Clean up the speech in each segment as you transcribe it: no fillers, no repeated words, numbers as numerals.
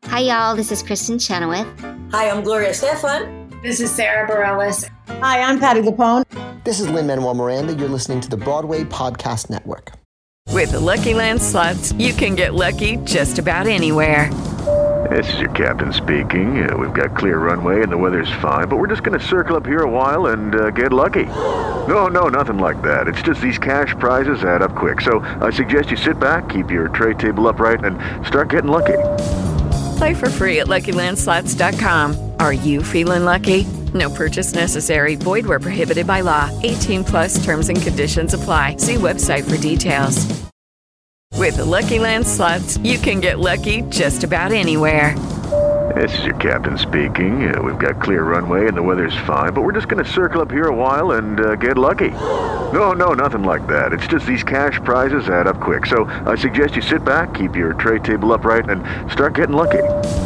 Hi, y'all. This is Kristen Chenoweth. Hi, I'm Gloria Estefan. This is Sarah Bareilles. Hi, I'm Patti LuPone. This is Lin-Manuel Miranda. You're listening to the Broadway Podcast Network. With the Lucky Land Slots, you can get lucky just about anywhere. This is your captain speaking. We've got clear runway and the weather's fine, but we're just going to circle up here a while and get lucky. No, nothing like that. It's just these cash prizes add up quick. So I suggest you sit back, keep your tray table upright, and start getting lucky. Play for free at LuckyLandSlots.com. Are you feeling lucky? No purchase necessary. Void where prohibited by law. 18 plus terms and conditions apply. See website for details. With the Lucky Land Slots, you can get lucky just about anywhere. This is your captain speaking. We've got clear runway and the weather's fine, but we're just going to circle up here a while and get lucky. No, nothing like that. It's just these cash prizes add up quick. So I suggest you sit back, keep your tray table upright, and start getting lucky.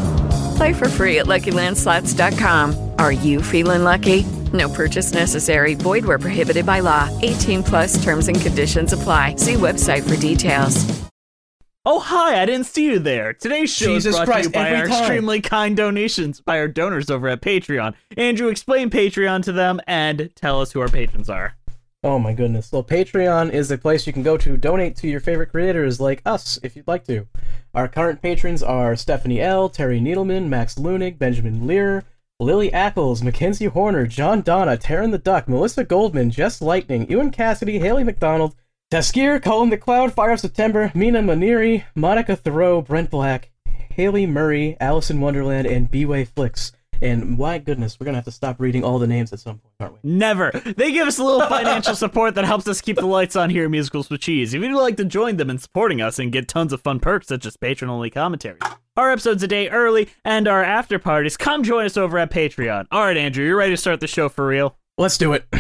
Play for free at LuckyLandSlots.com. Are you feeling lucky? No purchase necessary. Void where prohibited by law. 18 plus terms and conditions apply. See website for details. Oh, hi, I didn't see you there. Today's show is brought to you by our time. extremely kind donations by our donors over at Patreon. Andrew, explain Patreon to them and tell us who our patrons are. Oh my goodness. Well, Patreon is a place you can go to donate to your favorite creators like us, if you'd like to. Our current patrons are Stephanie L., Terry Needleman, Max Lunig, Benjamin Lear, Lily Ackles, Mackenzie Horner, John Donna, Taryn the Duck, Melissa Goldman, Jess Lightning, Ewan Cassidy, Haley McDonald, Taskir, Colin the Cloud, Fire of September, Mina Maniri, Monica Thoreau, Brent Black, Haley Murray, Alice in Wonderland, and B-Way Flicks. And my goodness, we're going to have to stop reading all the names at some point, aren't we? Never. They give us a little financial support that helps us keep the lights on here at Musicals with Cheese. If you'd like to join them in supporting us and get tons of fun perks such as patron-only commentary, our episode's a day early, and our after parties, come join us over at Patreon. All right, Andrew, you ready to start the show for real? Let's do it.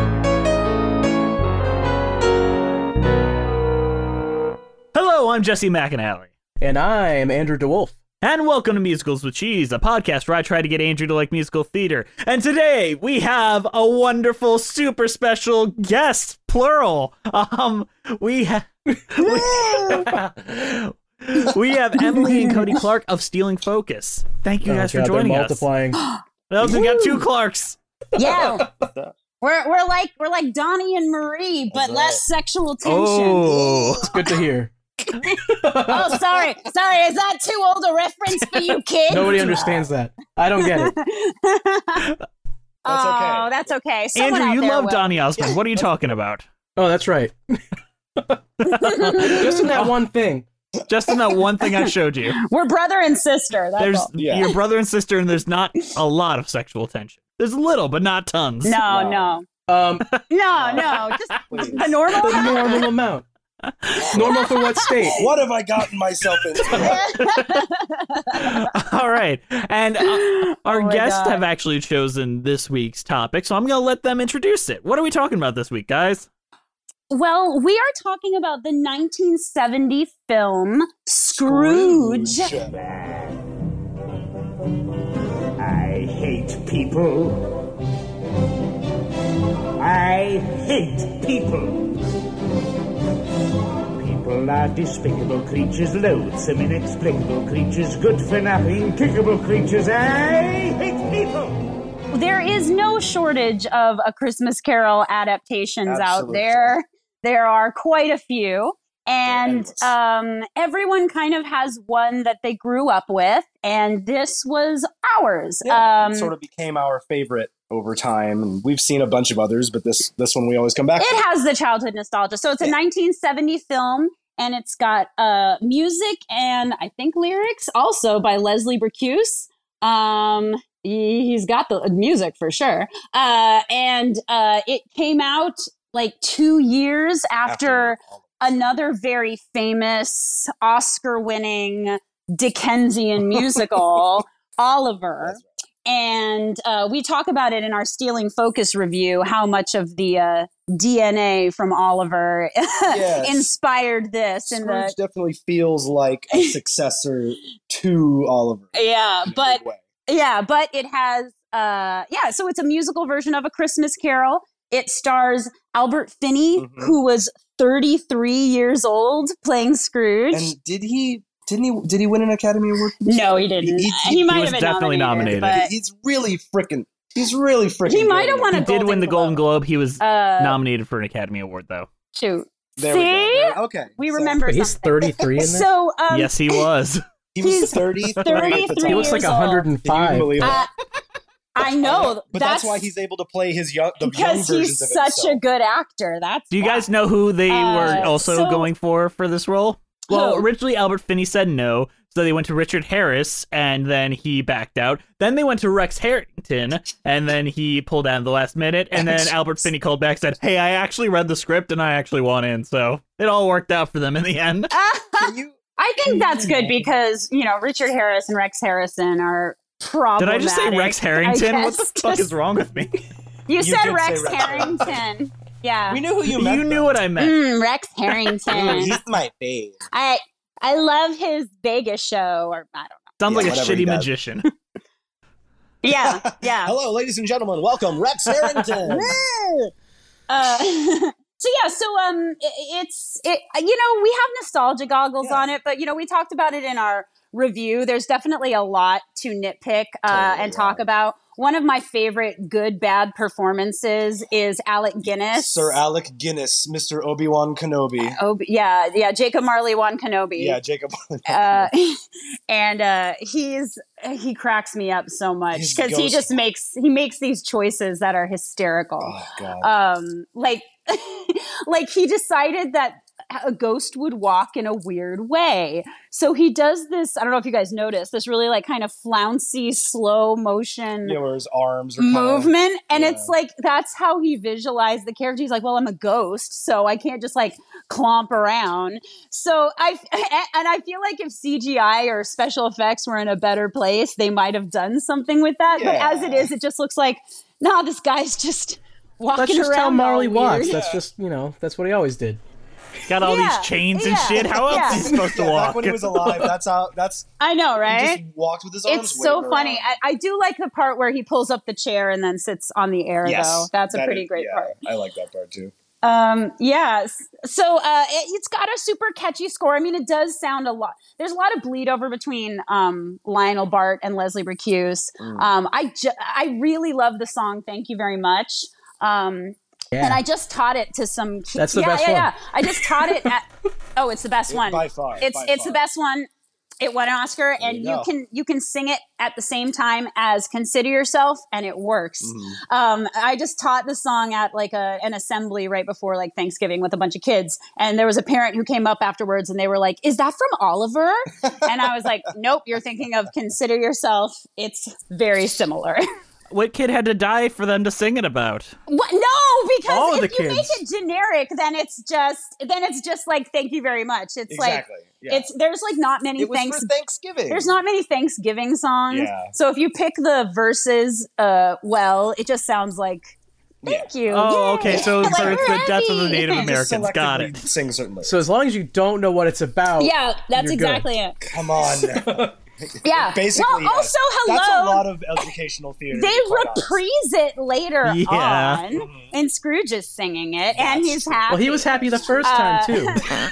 Hello, I'm Jesse McAnally. And I'm Andrew DeWolf. And welcome to Musicals with Cheese, a podcast where I try to get Andrew to like musical theater. And today we have a wonderful, super special guest, plural. We have Emily and Cody Clark of Stealing Focus. Thank you guys for joining us. Multiplying. Well, we got two Clarks. Yeah. We're like Donnie and Marie, but less sexual tension. Oh, It's good to hear. Oh, sorry. Is that too old a reference for you kids? Nobody understands that. I don't get it. That's okay. Someone Andrew, out you there love will. Donny Osmond. What are you talking about? Oh, that's right. Just in that one thing. Just in that one thing I showed you. We're brother and sister. That's There's all. your brother and sister, and there's not a lot of sexual tension. There's a little, but not tons. No. No. Just the normal. The normal amount. Normal for what state? What have I gotten myself into? All right. And our guests God. have actually chosen this week's topic, so I'm going to let them introduce it. What are we talking about this week, guys? Well, we are talking about the 1970 film Scrooge. I hate people. I hate people. People are despicable creatures, loathsome, inexplicable creatures, good for nothing, kickable creatures. I hate people. There is no shortage of A Christmas Carol adaptations out there. There are quite a few. And everyone kind of has one that they grew up with, and this was ours. It sort of became our favorite over time, and we've seen a bunch of others, but this one we always come back to. It has the childhood nostalgia. So it's a 1970 film, and it's got music and I think lyrics also by Leslie Bricusse. He's got the music for sure. And it came out like 2 years after another very famous Oscar-winning Dickensian musical, Oliver. And we talk about it in our Stealing Focus review, how much of the DNA from Oliver inspired this. Scrooge definitely feels like a successor to Oliver. But it has, so it's a musical version of A Christmas Carol. It stars Albert Finney, who was 33 years old playing Scrooge. And did he Did he win an Academy Award for this? No, he didn't. He might was have been definitely nominated. but He's really freaking. he might have won a He did win the Golden Globe. He was Uh, nominated for an Academy Award, though. Shoot. There See? we go. Okay. We remember Wait, he's something. 33 in this? So, Yes, he was. He was He's 33. 33 He looks like years old. 105. Can you believe that? I know. But that's why he's able to play the young because versions he's of such himself. a good actor. That's Do you why. guys know who they were also so- going for this role? Well, Who? originally Albert Finney said no, so they went to Richard Harris, and then he backed out. Then they went to Rex Harrington, and then he pulled out at the last minute, and then Albert Finney called back and said, hey, I actually read the script, and I actually want in, so it all worked out for them in the end. I think that's good because, Richard Harris and Rex Harrison are Did problematic. I just say Rex Harrington? What the guess. fuck is wrong with me? You said did Rex say Rex Harrington. Yeah. We knew who you meant. You knew what I meant. Rex Harrington. He's my babe. I love his Vegas show, or I don't know. Sounds like a whatever he shitty does. magician. Yeah. Hello, ladies and gentlemen. Welcome, Rex Harrington. We have nostalgia goggles on it, but we talked about it in our review. There's definitely a lot to nitpick and talk about. One of my favorite good bad performances is Alec Guinness. Sir Alec Guinness, Mr. Obi-Wan Kenobi. Yeah, Jacob Marley Wan Kenobi. Yeah, Jacob Marley. And he cracks me up so much His because he ghost- just makes these choices that are hysterical. Oh, God. Like he decided that a ghost would walk in a weird way. So he does this, I don't know if you guys noticed, this really like kind of flouncy, slow motion Yeah, where his arms are movement. And yeah. it's like, that's how he visualized the character. He's like, well, I'm a ghost, so I can't just like clomp around. So I feel like if CGI or special effects were in a better place, they might have done something with that. But as it is, it just looks like, nah, this guy's just walking That's just around. how Marley all walks. weird. That's just, that's what he always did. Got all these chains and shit. How else is he supposed to walk? Back when he was alive, that's I know, right? He just walked with his arms It's so waving funny. around. I do like the part where he pulls up the chair and then sits on the air, though. That's a pretty great part. I like that part too. Yes. So it's got a super catchy score. I mean, it does sound a lot. There's a lot of bleed over between Lionel Bart and Leslie Bricusse. I really love the song "Thank You Very Much." And I just taught it to some kids. That's the best one. Yeah. I just taught it at. Oh, it's the best one by far. It's the best one. It won an Oscar, and you can sing it at the same time as "Consider Yourself," and it works. I just taught the song at like an assembly right before like Thanksgiving with a bunch of kids, and there was a parent who came up afterwards, and they were like, "Is that from Oliver?" And I was like, "Nope, you're thinking of Consider Yourself. It's very similar." What kid had to die for them to sing it about? What? No, because All if the you kids. make it generic, then it's just like "Thank you very much." It's Exactly. like there's like not many It was for Thanksgiving. There's not many Thanksgiving songs. Yeah. So if you pick the verses well, it just sounds like thank you. Oh, Yay. okay. So Like, for we're the death of the happy. Native Americans. Got Selectively it. Sing certain lyrics. So as long as you don't know what it's about, Yeah, that's you're exactly good. it. Come on. Yeah. Basically, well, yes. also, hello. That's a lot of educational theater. They to be quite honest. reprise it later Yeah. on, and Scrooge is singing it, and he's happy. Well, he was happy the first time too.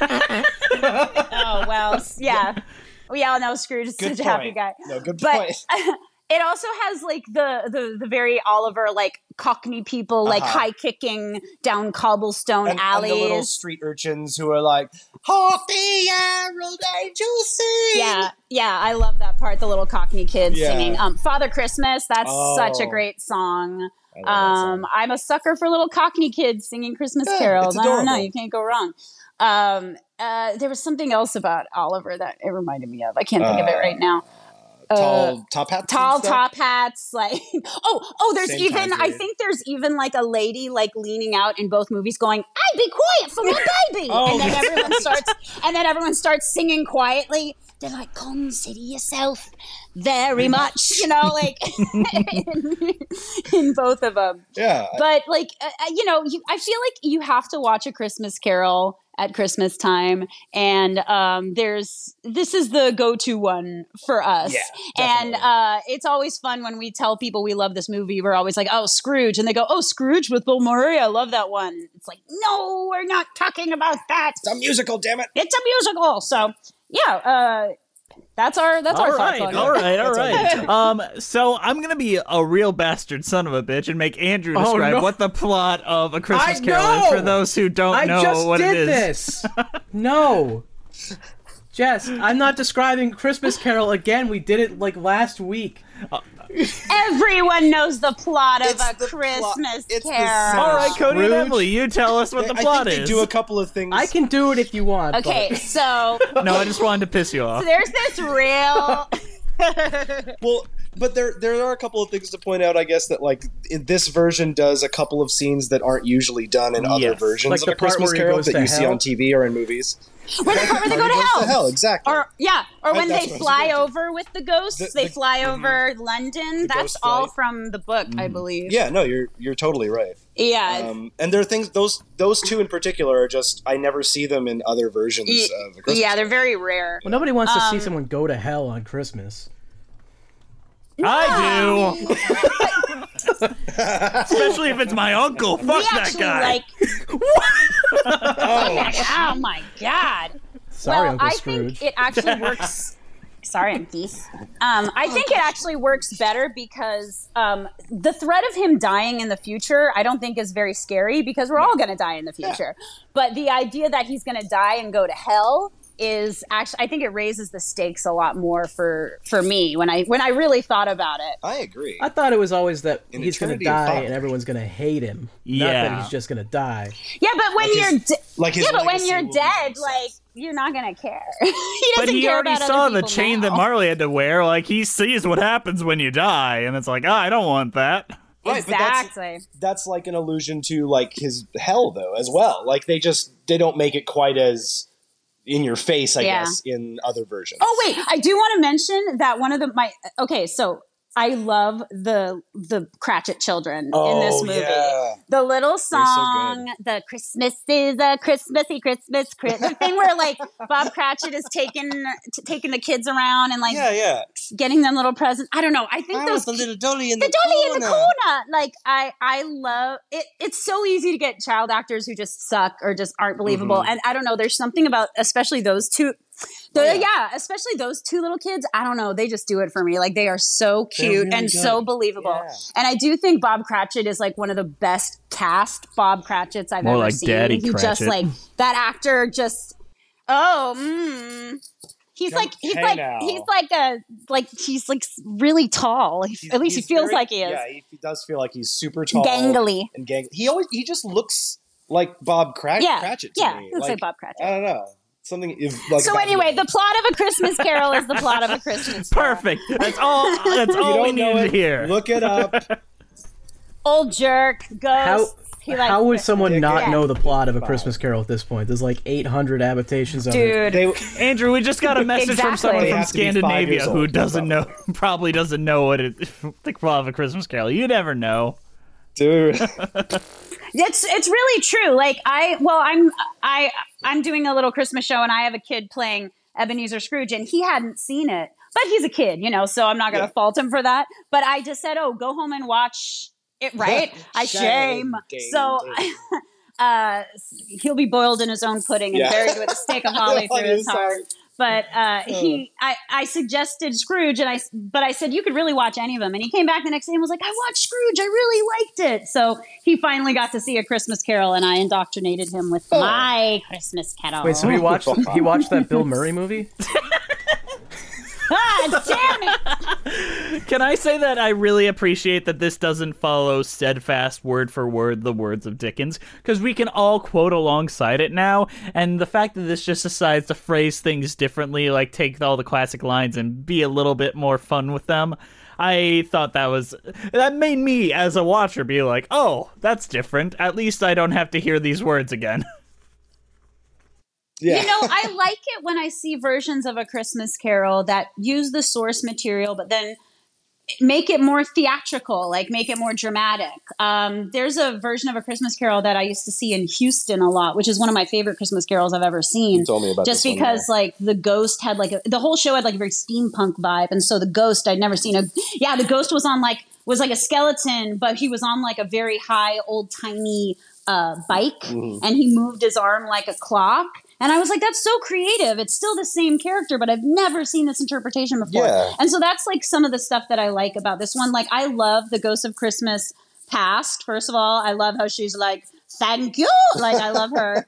Oh well, yeah. We all know Scrooge is Good such a happy point. guy. No, good But point. it also has like the very Oliver like Cockney people like high kicking down cobblestone And alleys. the little street urchins who are like, "Hark the herald angels sing." Yeah, I love that part. The little Cockney kids Yeah. singing Father Christmas. That's such a Oh. great song. I love that song. I'm a sucker for little Cockney kids singing Christmas carols. it's I don't know, adorable. you can't go wrong. There was something else about Oliver that it reminded me of. I can't think of it right now. Tall top hats. and Tall stuff? top hats, like there's Same even time I period. think there's even like a lady like leaning out in both movies going, "I'd be quiet for my baby," and then everyone starts singing quietly. They're like, "Consider yourself very much," like in both of them. Yeah. But like I feel like you have to watch A Christmas Carol at Christmas time, and this is the go-to one for us. Yeah, and definitely. it's always fun when we tell people we love this movie. We're always like, "Oh, Scrooge," and they go, "Oh, Scrooge with Bill Murray, I love that one." It's like, no, we're not talking about that. It's a musical, damn it. It's a musical. So yeah, That's our thought right, plug. all right. So I'm gonna be a real bastard son of a bitch and make Andrew describe what the plot of A Christmas Carol is for those who don't know what it is. I just did this. No. Jess, I'm not describing Christmas Carol again. We did it like last week. Everyone knows the plot of A Christmas Carol. All right, Cody and Emily, you tell us what the plot I think is. They do a couple of things. I can do it if you want. Okay, so no, I just wanted to piss you off. so there's this real. Well, but there are a couple of things to point out, I guess, that like this version does a couple of scenes that aren't usually done in other versions like of the A Christmas part where he Carol goes that to you see hell? on TV or in movies. Where the part where they go to hell. Exactly. Or when That's they what I was fly thinking. over with the ghosts. They fly over London. That's ghost all flight. from the book, I believe. Yeah, no, you're totally right. Yeah. And there are things those two in particular are just I never see them in other versions of A Christmas Yeah, they're very rare. Well, nobody wants to see someone go to hell on Christmas. I do. Especially if it's my uncle. Fuck that guy. Oh my god. Sorry, well, Uncle I Scrooge. think it actually works. Sorry, Auntie. I think it actually works better because the threat of him dying in the future, I don't think is very scary because we're all going to die in the future. But the idea that he's going to die and go to hell is actually, I think it raises the stakes a lot more for me when I really thought about it. I agree. I thought it was always that An he's going to eternity of die fun. and everyone's going to hate him. Not Yeah. that he's just going to die. Yeah, but when his when legacy you're will be dead, very like you're not gonna care. He But doesn't he care already about saw other the people chain now. that Marley had to wear. Like, he sees what happens when you die, and it's like, I don't want that. Right, Exactly. but that's like an allusion to like his hell though as well. Like they don't make it quite as in your face, I guess, in other versions. Oh wait, I do want to mention that one of so I love the Cratchit children in this movie. Yeah. The little so song, the Christmas is a Christmassy Christmas, the thing where like Bob Cratchit is taking the kids around and like getting them little presents. I don't know. I think those the little dolly in the dolly in the corner. Like I love it. It's so easy to get child actors who just suck or just aren't believable. And I don't know. There's something about especially those two. Especially those two little kids. I don't know. They just do it for me. Like they are so cute really and good. so believable. Yeah. And I do think Bob Cratchit is like one of the best cast Bob Cratchits I've More ever like seen. Daddy He just Cratchit. like that actor. Just he's really tall. At least he feels like he is. Yeah, he does feel like he's super tall, Gangly. and He just looks like Bob Cratchit to me. He looks like Bob Cratchit. I don't know. Something like So about anyway, him. the plot of A Christmas Carol is the plot of A Christmas Carol. Perfect. That's all. That's You all we don't know needed it, to hear. Look it up. Old jerk goes. How would someone not Yeah. know the plot of A Christmas Carol at this point? There's like 800 adaptations of Dude. it. Andrew, we just got a message from Exactly. someone They from have to be 5 Scandinavia years who old. doesn't know, probably doesn't know what the plot of A Christmas Carol. You never know. Dude. It's really true. Like I'm doing a little Christmas show and I have a kid playing Ebenezer Scrooge and he hadn't seen it, but he's a kid, so I'm not going to fault him for that. But I just said, go home and watch it. Right? Shame. So he'll be boiled in his own pudding and buried with a stake of holly through his heart. But I suggested Scrooge, but I said you could really watch any of them. And he came back the next day and was like, I watched Scrooge. I really liked it. So he finally got to see A Christmas Carol, and I indoctrinated him with my Christmas Carol. Wait, so he watched that Bill Murray movie? Ah, damn it! Can I say that I really appreciate that this doesn't follow steadfast word for word the words of Dickens, because we can all quote alongside it now, and the fact that this just decides to phrase things differently, like take all the classic lines and be a little bit more fun with them, I thought that made me as a watcher be like, oh, that's different. At least I don't have to hear these words again. Yeah. I like it when I see versions of A Christmas Carol that use the source material, but then make it more theatrical, like make it more dramatic. There's a version of A Christmas Carol that I used to see in Houston a lot, which is one of my favorite Christmas carols I've ever seen. You told me about just this one, because like the ghost had the whole show had like a very steampunk vibe, and so the ghost I'd never seen the ghost was like a skeleton, but he was on like a very high old timey bike, and he moved his arm like a clock. And I was like, that's so creative. It's still the same character, but I've never seen this interpretation before. Yeah. And so that's like some of the stuff that I like about this one. Like, I love the Ghost of Christmas Past. First of all, I love how she's like, thank you. Like, I love her.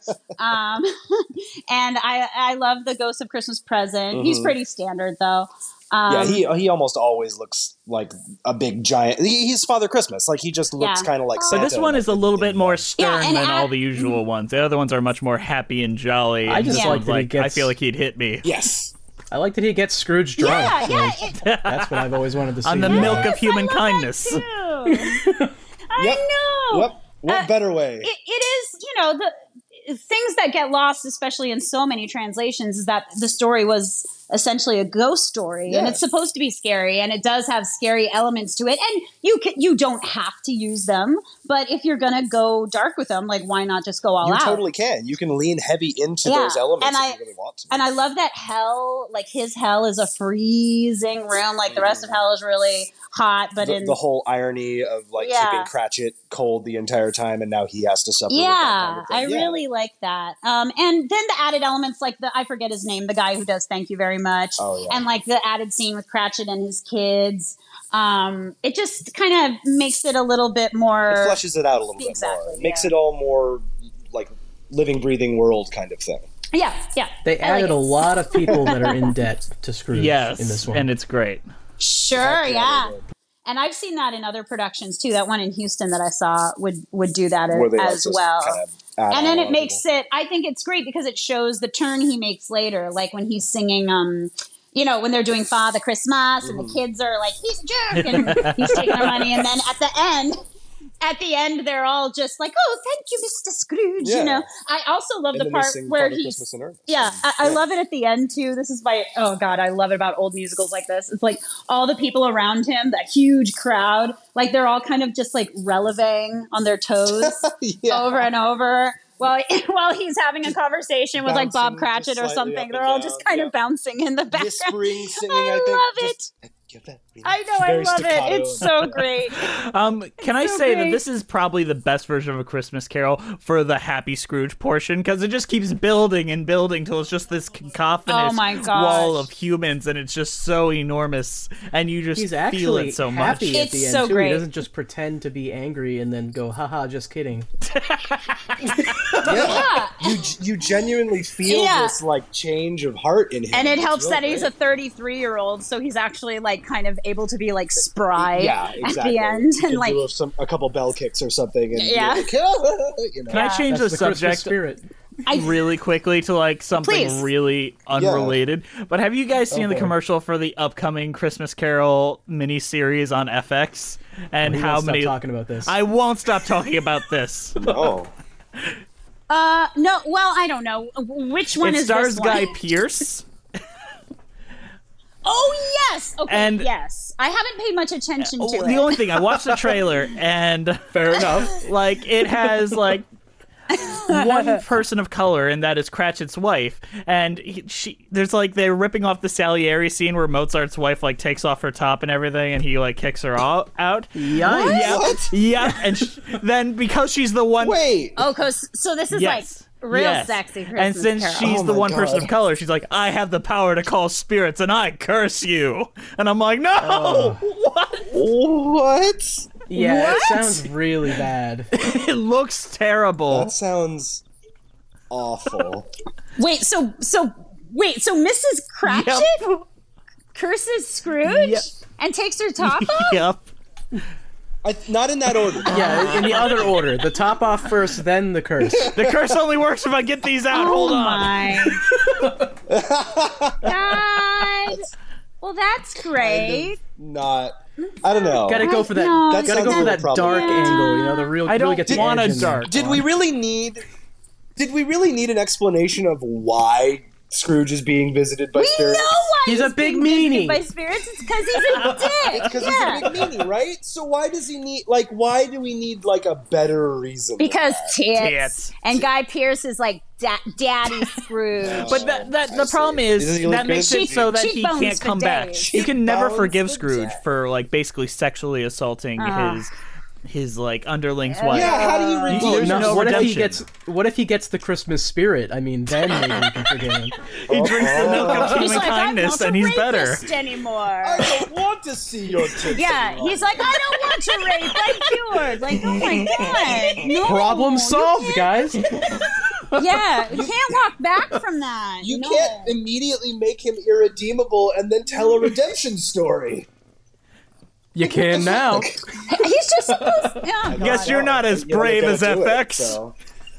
And I love the Ghost of Christmas Present. He's pretty standard though. He almost always looks like a big giant. He's Father Christmas. Like, he just looks kind of like Santa. But this one is a little bit more stern and than all the usual ones. The other ones are much more happy and jolly. I just like that he gets- I feel like he'd hit me. Yes. I like that he gets Scrooge drunk. That's what I've always wanted to see. On the milk of human I love kindness. that too. I know. Yep. What better way? It is, the things that get lost, especially in so many translations, is that the story was essentially a ghost story, and it's supposed to be scary, and it does have scary elements to it, and you don't have to use them, but if you're gonna go dark with them, like, why not just go all out? You totally can. You can lean heavy into those elements if you really want to. And I love that hell, like, his hell is a freezing room, like the rest of hell is really hot, but the whole irony of like keeping Cratchit cold the entire time, and now he has to suffer. Yeah, with that kind of thing. I really like that. And then the added elements, like I forget his name, the guy who does Thank You Very Much, and like the added scene with Cratchit and his kids. It just kind of makes it a little bit more. It fleshes it out a little bit more. It makes it all more like living, breathing world kind of thing. Yeah. They added a lot of people that are in debt to Scrooge in this one. And it's great. Sure, yeah. And I've seen that in other productions too. That one in Houston that I saw would do that as well. And then it makes it, I think it's great because it shows the turn he makes later, like when he's singing, when they're doing Father Christmas and the kids are like, he's a jerk and he's taking their money. And then at the end, they're all just like, oh, thank you, Mr. Scrooge. Yeah. I also love the part where he's, I love it at the end too. This is oh God, I love it about old musicals like this. It's like all the people around him, that huge crowd, like they're all kind of just like releving on their toes over and over. While he's having a conversation with like Bob Cratchit or something, they're all just kind of bouncing in the background. Whispering, singing, I love it. I know, I love it. It's so great. Can I say that this is probably the best version of A Christmas Carol for the Happy Scrooge portion, because it just keeps building and building till it's just this cacophonous wall of humans, and it's just so enormous, and you just feel it so much. At the end, too. He doesn't just pretend to be angry and then go, haha, just kidding. You genuinely feel this like change of heart in him. And it helps that he's a 33-year-old, so he's actually like kind of able to be like spry at the end, and like do a couple bell kicks or something. And Can I change the subject really quickly to like something really unrelated? But have you guys seen the commercial for the upcoming Christmas Carol miniseries on FX? And how many? Stop talking about this. I won't stop talking about this. No. Well, I don't know which one is. It stars this one? Guy Pearce. Oh yes, okay, and yes. I haven't paid much attention to it. The only thing, I watched the trailer, and fair enough. Like, it has like one person of color, and that is Cratchit's wife. And there's like they're ripping off the Salieri scene where Mozart's wife like takes off her top and everything, and he like kicks her out. Yikes! Yeah. And then because she's the one. Wait. Oh, so this is like. Real sexy Christmas And since Carol. she's the one person of color, she's like, I have the power to call spirits, and I curse you. And I'm like, no! What? Yeah, it sounds really bad. It looks terrible. That sounds awful. Wait, so Mrs. Cratchit curses Scrooge and takes her top off? Yep. Not in that order. Yeah, in the other order. The top off first, then the curse. The curse only works if I get these out. Hold on. God. Well, that's great. I don't know. Gotta go for that. Gotta go for that dark angle. You know, the real. I don't really want a dark. Did we really need an explanation of why Scrooge is being visited by spirits? We know why he's a big meanie. By spirits, it's because he's a dick. It's because he's a big meanie, right? So why does he need? Like, why do we need like a better reason? Because tits. And Guy Pearce is like Daddy Scrooge. But the problem is that makes it so that he can't come back. You can never forgive Scrooge for like basically sexually assaulting his his like underling's wife. Yeah, how do you redeem? There's no what redemption. if he gets the Christmas spirit? I mean, then maybe we can forgive him. He drinks the milk of He's human like, kindness, I'm and not he's a better. rapist anymore. I don't want to see your tits Yeah, anymore. he's like, I don't want to rape. I'm cured. Like, oh my god, no. Problem solved, guys. Yeah, you can't walk back from that. You No. can't immediately make him irredeemable and then tell a redemption story. You can now. He's just supposed. Yeah. Guess you're not as You know, brave they as don't do it, FX. so.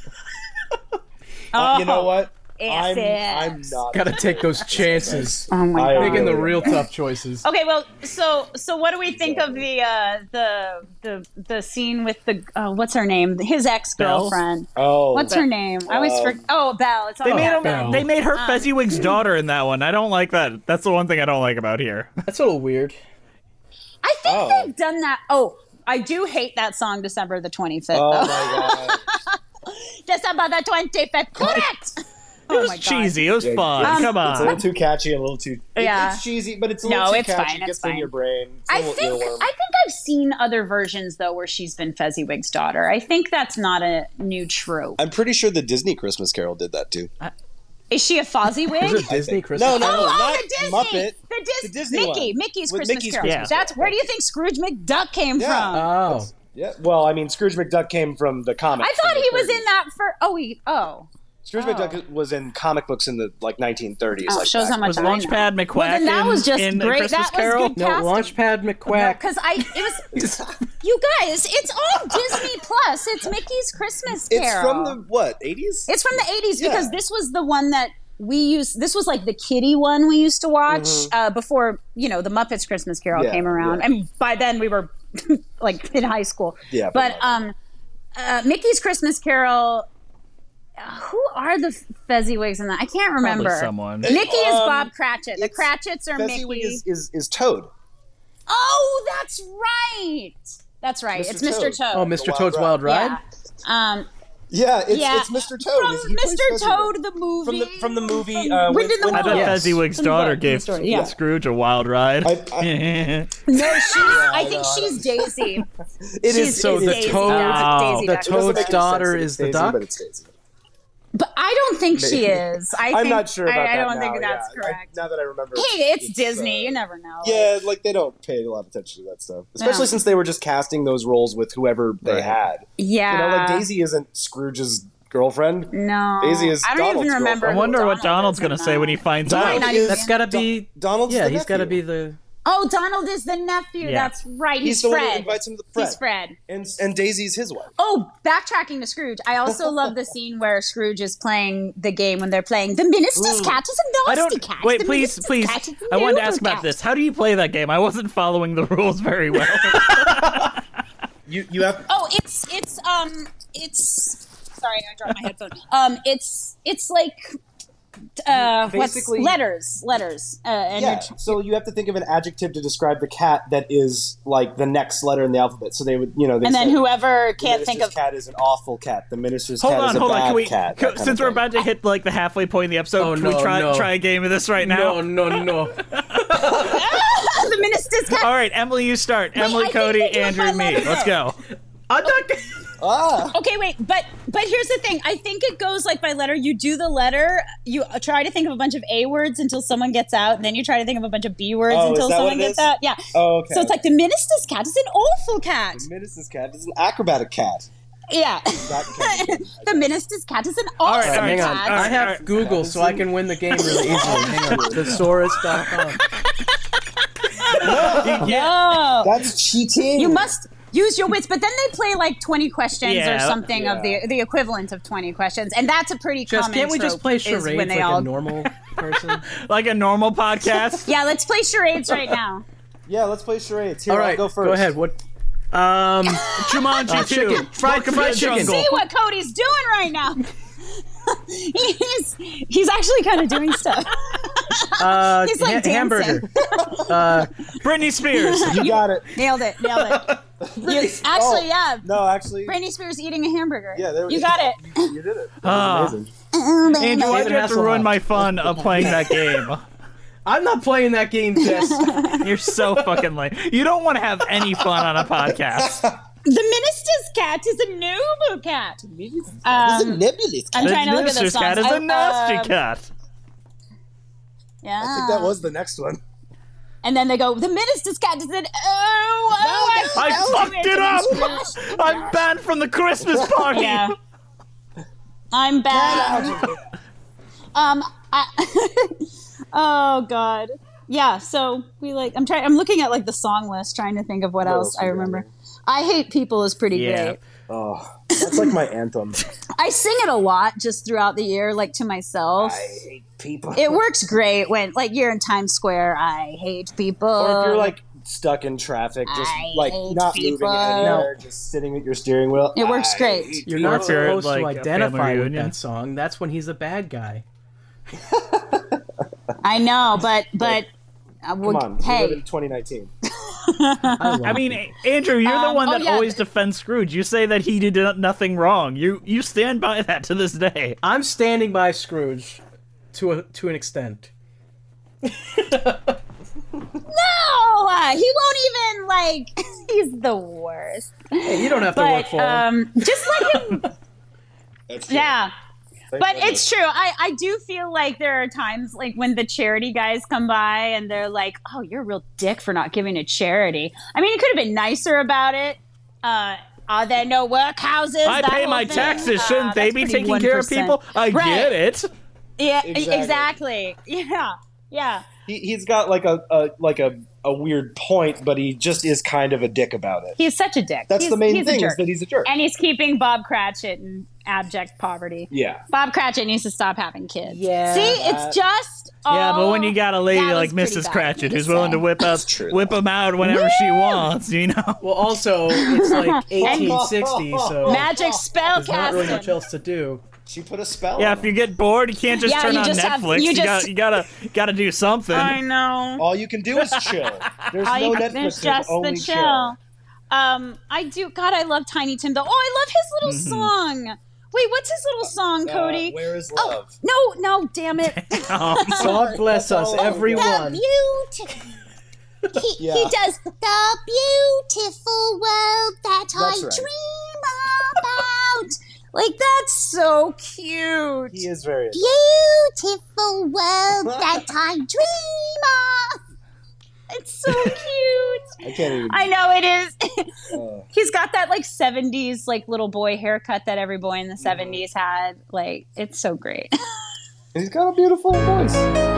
Oh, You know what? I'm FX. not. Gotta take those chances. Oh my I- god. Making the real tough choices. Okay, well, so what do we think of the scene with the what's her name? His ex-girlfriend. Oh, What's her name? I always forget. Oh, Belle. It's all They made about him. Belle. They made her Fezziwig's daughter in that one. I don't like that. That's the one thing I don't like about here. That's a little weird. I think they've done that. Oh, I do hate that song, December the 25th. Oh though. my god. December the 25th. Correct. It was cheesy. It was fun. Come It's a little on. too catchy and a little too. Yeah. It's cheesy, but it's a No, little too it's catchy. fine, It it's gets in fine. your brain. It's a I little think earworm. I've seen other versions though where she's been Fezziwig's daughter. I think that's not a new trope. I'm pretty sure the Disney Christmas Carol did that too. Is she a Fozziwig? Is it Disney Christmas? No, no, Oh, not the Disney, Muppet. the The Disney Mickey, one. Mickey's With Christmas Mickey's Carol. Christmas That's where do you think Scrooge McDuck came Yeah. from? Oh. Yeah. Well, I mean, Scrooge McDuck came from the comics. I thought from he the was 30s. in that for. Scrooge McDuck was in comic books in the 1930s. Oh, like shows back how much Was I know. Launchpad McQuack Well, then that was just in great. Christmas That was Carol? good No, casting. Launchpad McQuack. Because it was you guys. It's all Disney Plus. It's Mickey's Christmas Carol. It's from the what 80s? It's from the 80s because Yeah. this was the one that we used. This was like the kiddie one we used to watch before the Muppets Christmas Carol Yeah, came around, yeah. and by then we were like in high school. Yeah, but Mickey's Christmas Carol. Who are the Fezziwigs in that? I can't remember. Probably someone. Mickey is Bob Cratchit. The Cratchits are Fezziwig Mickey. is Toad. Oh, that's right. That's right. Mr. It's Mr. Toad. Toad. Oh, Mr. Toad's Wild Ride? Yeah. Yeah, Yeah. it's Mr. Toad. From He plays Mr. Fezziwig. Toad, the movie. From the movie. When did the I bet Yes. Fezziwig's From the daughter book, gave from the story, yeah. Scrooge a wild ride. No, I think she's Daisy. It is So the Daisy. Toad, Yeah, it's Daisy the back then. Doesn't Toad's make any daughter sense that is it's the Daisy, duck. but it's Daisy. But I don't think she is. I'm not sure about I that don't think now, that's yeah. correct. Now that I remember, Hey, it's Disney. You never know. Yeah, like they don't pay a lot of attention to that stuff, especially since they were just casting those roles with whoever they had. Yeah. Like Daisy isn't Scrooge's girlfriend. No. Daisy is I don't Donald's even remember. I girlfriend. wonder what Donald Donald's is going to in say that. when he finds Might out. not even- That's gotta be. Donald's Yeah, the he's gotta nephew. be the. Oh, Donald is the nephew. Yeah. That's right. He's He's the one that Fred. invites him to Fred. He's Fred. And Daisy's his wife. Oh, backtracking to Scrooge. I also love the scene where Scrooge is playing the game when they're playing The Minister's Cat is a I nasty don't. cat. Wait, The please. Minister's Cat is a I wanted to noble ask about cat." this. How do you play that game? I wasn't following the rules very well. You have Oh, it's sorry, I dropped my headphone. It's like Basically- letters, and yeah. you're So you have to think of an adjective to describe the cat that is like the next letter in the alphabet. So they would, they and then said, whoever the can't think minister's of cat is an awful cat. The minister's hold cat on, is a hold on. bad Can we? cat. that kind Since of we're thing. about to hit like the halfway point in the episode, Oh, can we no, no. try a game of this right now? No. the Minister's Cat. All right, Emily, you start. Wait, I Emily, think Cody, they do it Andrew, by me. letter. Let's go. I'm not. Okay, wait, but here's the thing. I think it goes like by letter. You do the letter. You try to think of a bunch of A words until someone gets out, and then you try to think of a bunch of B words Oh, is until that what someone it gets is? out. Yeah. Oh, okay. So it's like the Minister's Cat is an awful cat. The minister's cat is an acrobatic cat. Yeah. That kind of thing. The Minister's Cat is an All awful right, Hang on. cat. I have Alright. Google, so I can win the game really easily. Hang on. Thesaurus.com. No. That's cheating. You must use your wits, but then they play like 20 questions or Yeah. something of the equivalent of 20 questions, and that's a pretty Just common can't we just trope, play is charades when like they all... a normal person? Like a normal podcast. Yeah, let's play charades right now. Yeah, let's play charades. Here, All I'll right, go first. go ahead. What? Jumanji 2. chicken. Fried chicken. See what Cody's doing right now. he's actually kind of doing stuff. He's like dancing. hamburger. Britney Spears. You got it. Nailed it. Actually, Oh, yeah. No, actually. Britney Spears eating a hamburger. Yeah, there we you got it. You did it. That was amazing. Andrew, why'd you have to Hasselhoff. ruin my fun of playing that game? I'm not playing that game, Jess. You're so fucking lame. You don't want to have any fun on a podcast. The minister's cat is a noble cat. It's a nebulous cat. I'm trying to look at the Minister's songs. cat is a nasty cat. Yeah. I think that was the next one. And then they go, the minister's cat is an I fucked it up! I'm banned from the Christmas party! Yeah. I'm bad. Oh God. Yeah, so I'm looking at like the song list trying to think of what else I remember. I Hate People is pretty great. Oh, that's like my anthem. I sing it a lot just throughout the year, like to myself. I hate people. It works great when like you're in Times Square, I hate people. Or if you're like stuck in traffic, just like not moving anywhere, just sitting at your steering wheel. It works great. You're not supposed like, to identify with reunion. that song. That's when he's a bad guy. I know, but Come on, we live in 2019. I mean, Andrew, you're the one that always defends Scrooge. You say that he did nothing wrong. You stand by that to this day. I'm standing by Scrooge to an extent. No, he won't even like. He's the worst. Hey, you don't have to work for him. Just let him. Yeah. But it's true. I do feel like there are times like when the charity guys come by and they're like, oh, you're a real dick for not giving to charity. I mean, he could have been nicer about it. Are there no workhouses? I pay my taxes. Shouldn't they be taking care of people? I get it. Yeah, exactly. Yeah. He's got like a weird point, but he just is kind of a dick about it. He's such a dick. That's the main thing, is that he's a jerk. And he's keeping Bob Cratchit in abject poverty. Yeah. Bob Cratchit needs to stop having kids. Yeah. See, it's just all... but when you got a lady like Mrs. Cratchit who's willing to whip him out whenever she wants, you know? Well, also, it's like 1860, so... Magic spell there's not really much else to do. She put a spell Yeah, on if you get bored, you can't just turn on Netflix. You gotta do something. I know. All you can do is chill. There's no Netflix. There's just only the chill. I do. God, I love Tiny Tim. Oh, I love his little song. Wait, what's his little song, Cody? Where is Love? Oh, no, damn it. God bless us, everyone. He does the beautiful world that I dream about. Like, that's so cute. He is very beautiful world that I dream of. It's so cute. I can't even. I know it is. He's got that like 70s like little boy haircut that every boy in the 70s had. Like, it's so great. He's got a beautiful voice.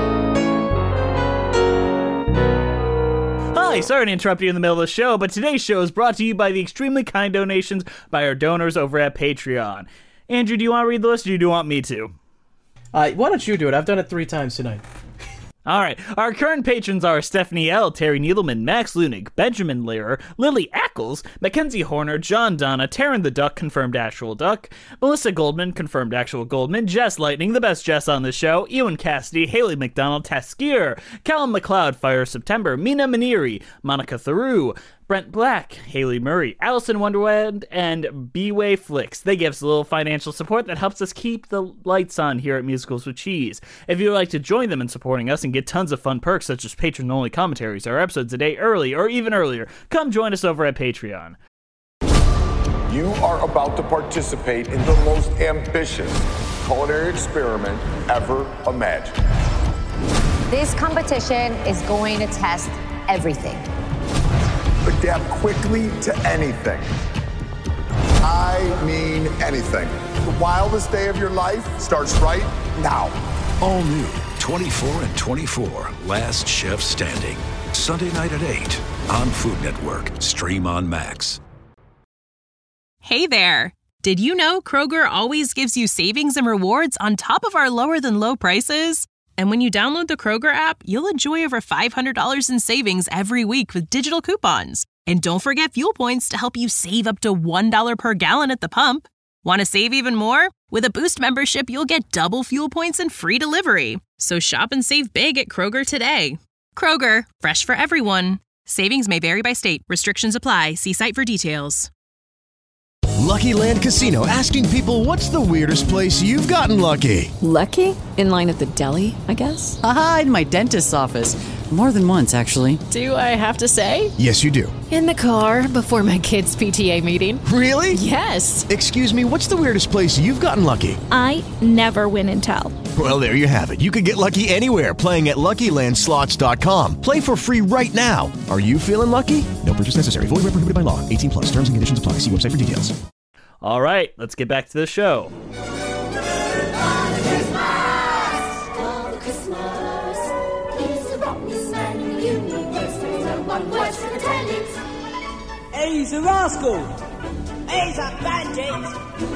Hi, sorry to interrupt you in the middle of the show, but today's show is brought to you by the extremely kind donations by our donors over at Patreon. Andrew, do you want to read the list, or do you want me to? Why don't you do it? I've done it 3 times tonight. All right. Our current patrons are Stephanie L., Terry Needleman, Max Lunig, Benjamin Learer, Lily Ackles, Mackenzie Horner, John Donna, Taryn the Duck, confirmed actual Duck, Melissa Goldman, confirmed actual Goldman, Jess Lightning, the best Jess on the show, Ewan Cassidy, Haley McDonald, Taskier, Callum McLeod, Fire September, Mina Maniri, Monica Theroux, Brent Black, Haley Murray, Allison Wonderland, and B-Way Flicks. They give us a little financial support that helps us keep the lights on here at Musicals with Cheese. If you'd like to join them in supporting us and get tons of fun perks such as patron-only commentaries or episodes a day early or even earlier, come join us over at Patreon. You are about to participate in the most ambitious culinary experiment ever imagined. This competition is going to test everything. Adapt quickly to anything. I mean anything. The wildest day of your life starts right now. All new 24 and 24, Last Chef Standing. Sunday night at 8 on Food Network. Stream on Max. Hey there. Did you know Kroger always gives you savings and rewards on top of our lower than low prices? And when you download the Kroger app, you'll enjoy over $500 in savings every week with digital coupons. And don't forget fuel points to help you save up to $1 per gallon at the pump. Want to save even more? With a Boost membership, you'll get double fuel points and free delivery. So shop and save big at Kroger today. Kroger, fresh for everyone. Savings may vary by state. Restrictions apply. See site for details. Lucky Land Casino, asking people, what's the weirdest place you've gotten lucky? Lucky? In line at the deli, I guess? Aha, in my dentist's office. More than once, actually. Do I have to say? Yes, you do. In the car before my kids' PTA meeting. Really? Yes. Excuse me, what's the weirdest place you've gotten lucky? I never win and tell. Well, there you have it. You can get lucky anywhere, playing at LuckyLandSlots.com. Play for free right now. Are you feeling lucky? No purchase necessary. Void where prohibited by law. 18 plus. Terms and conditions apply. See website for details. All right, let's get back to the show. He's a rascal! He's a bandit!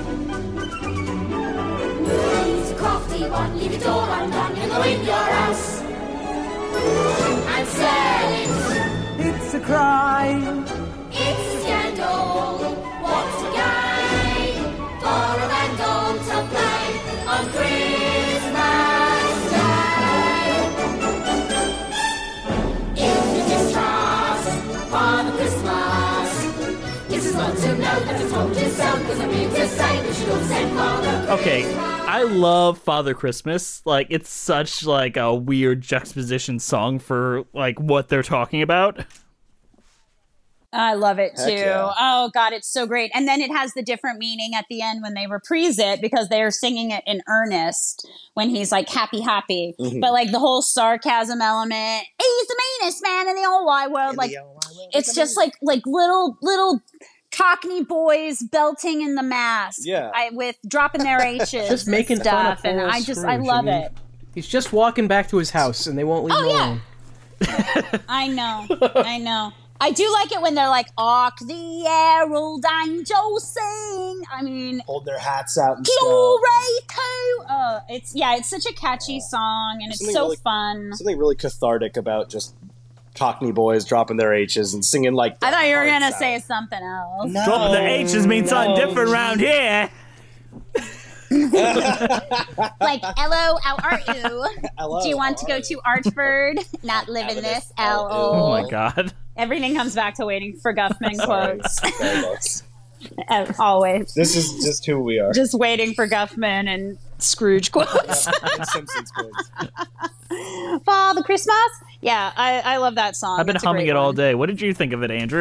He's a crafty one, leave your door undone, he'll go in your house and sell it. It's a crime! It's a scandal, what's to gain for a vandal to play on Christmas Day? If you distrust Father Christmas, this is not to know that it's told yourself, because I mean to say we should all send Father Christmas. Okay, I love Father Christmas. Like, it's such, like, a weird juxtaposition song for, like, what they're talking about. I love it too. Yeah. Oh God, it's so great. And then it has the different meaning at the end when they reprise it, because they're singing it in earnest when he's like happy. Mhm. But like the whole sarcasm element, he's the meanest man in the whole wide world. Like it's just like little Cockney boys belting in the mask. Yeah. With dropping their H's Just making and stuff. fun of And poor I Scrooge. love mean, it. He's just walking back to his house, and they won't leave him alone. I know. I do like it when they're like, "Hark the herald angels sing." I mean, Hold their hats out and glory stuff. to. It's such a catchy song, and it's Something so really- fun. Something really cathartic about just Cockney boys dropping their H's and singing like. I thought you were gonna say something else. Dropping the H's means something different around here. Like, hello, how are you? Hello, Do you want to go to Archford? Not living this. Oh my God. Everything comes back to Waiting for Guffman Sorry. quotes. Very nice. Always. This is just who we are. Just Waiting for Guffman and Scrooge quotes. And Simpsons quotes. Father Christmas. Yeah, I love that song. I've been It's a humming great it all one. day. What did you think of it, Andrew?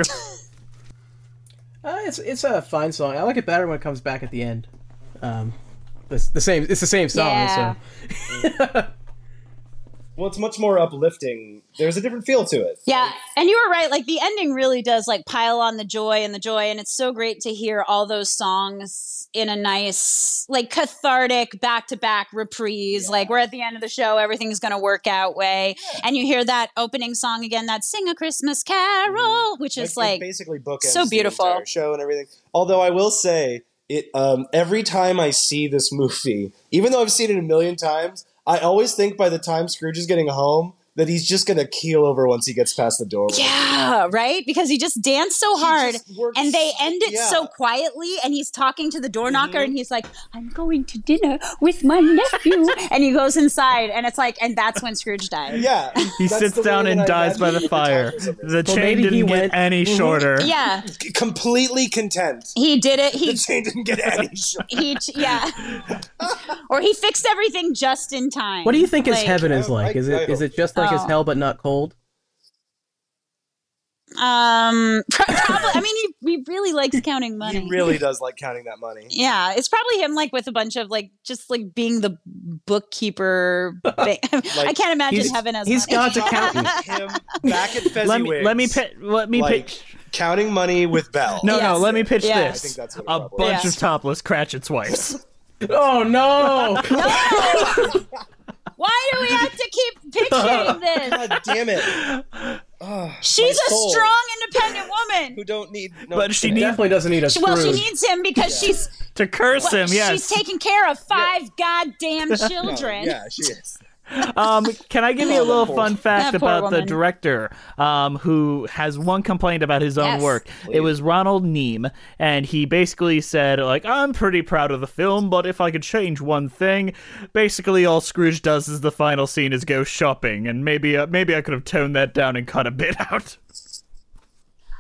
It's a fine song. I like it better when it comes back at the end. It's the same song. Yeah. So. Well, it's much more uplifting. There's a different feel to it. Yeah, and you were right. Like the ending really does like pile on the joy, and it's so great to hear all those songs in a nice, like cathartic back-to-back reprise. Like we're at the end of the show, everything's going to work out way, and you hear that opening song again, that "Sing a Christmas Carol," which is like basically bookends so beautiful. the entire show and everything. Although I will say, it every time I see this movie, even though I've seen it a million times, I always think by the time Scrooge is getting home that he's just going to keel over once he gets past the doorway. Yeah, right? Because he just danced so hard, and they end it yeah. so quietly, and he's talking to the door knocker, and he's like, "I'm going to dinner with my nephew," and he goes inside, and it's like, and that's when Scrooge died. Yeah. He sits down and dies by the fire. The chain didn't get any shorter. Yeah. Completely content. He did it. The chain didn't get any shorter. Or he fixed everything just in time. What do you think his Like- heaven is like? Is it just like his Oh. hell but not cold? Probably. I mean, he really likes counting money. He really does like counting that money. Yeah, it's probably him, like with a bunch of like just like being the bookkeeper. I can't imagine heaven as he's money. God's accountant. Him back at Fezziwigs. Let me pitch. Counting money with Belle. No, let me pitch Yeah. this. I think that's what it a probably bunch is. of topless Cratchit's wives. Oh no! Why do we have to keep picturing this? God damn it. She's my a soul. strong, independent woman. Who don't need no But she definitely doesn't need a Scrooge. Well, she needs him because she's to curse him. Yes. she's taking care of 5 goddamn children. Yeah, she is. Can I give you a little fun fact That poor about the woman. director who has one complaint about his own Yes, work? It was Ronald Neame, and he basically said, like, I'm pretty proud of the film, but if I could change one thing, basically all Scrooge does is the final scene is go shopping, and maybe I could have toned that down and cut a bit out.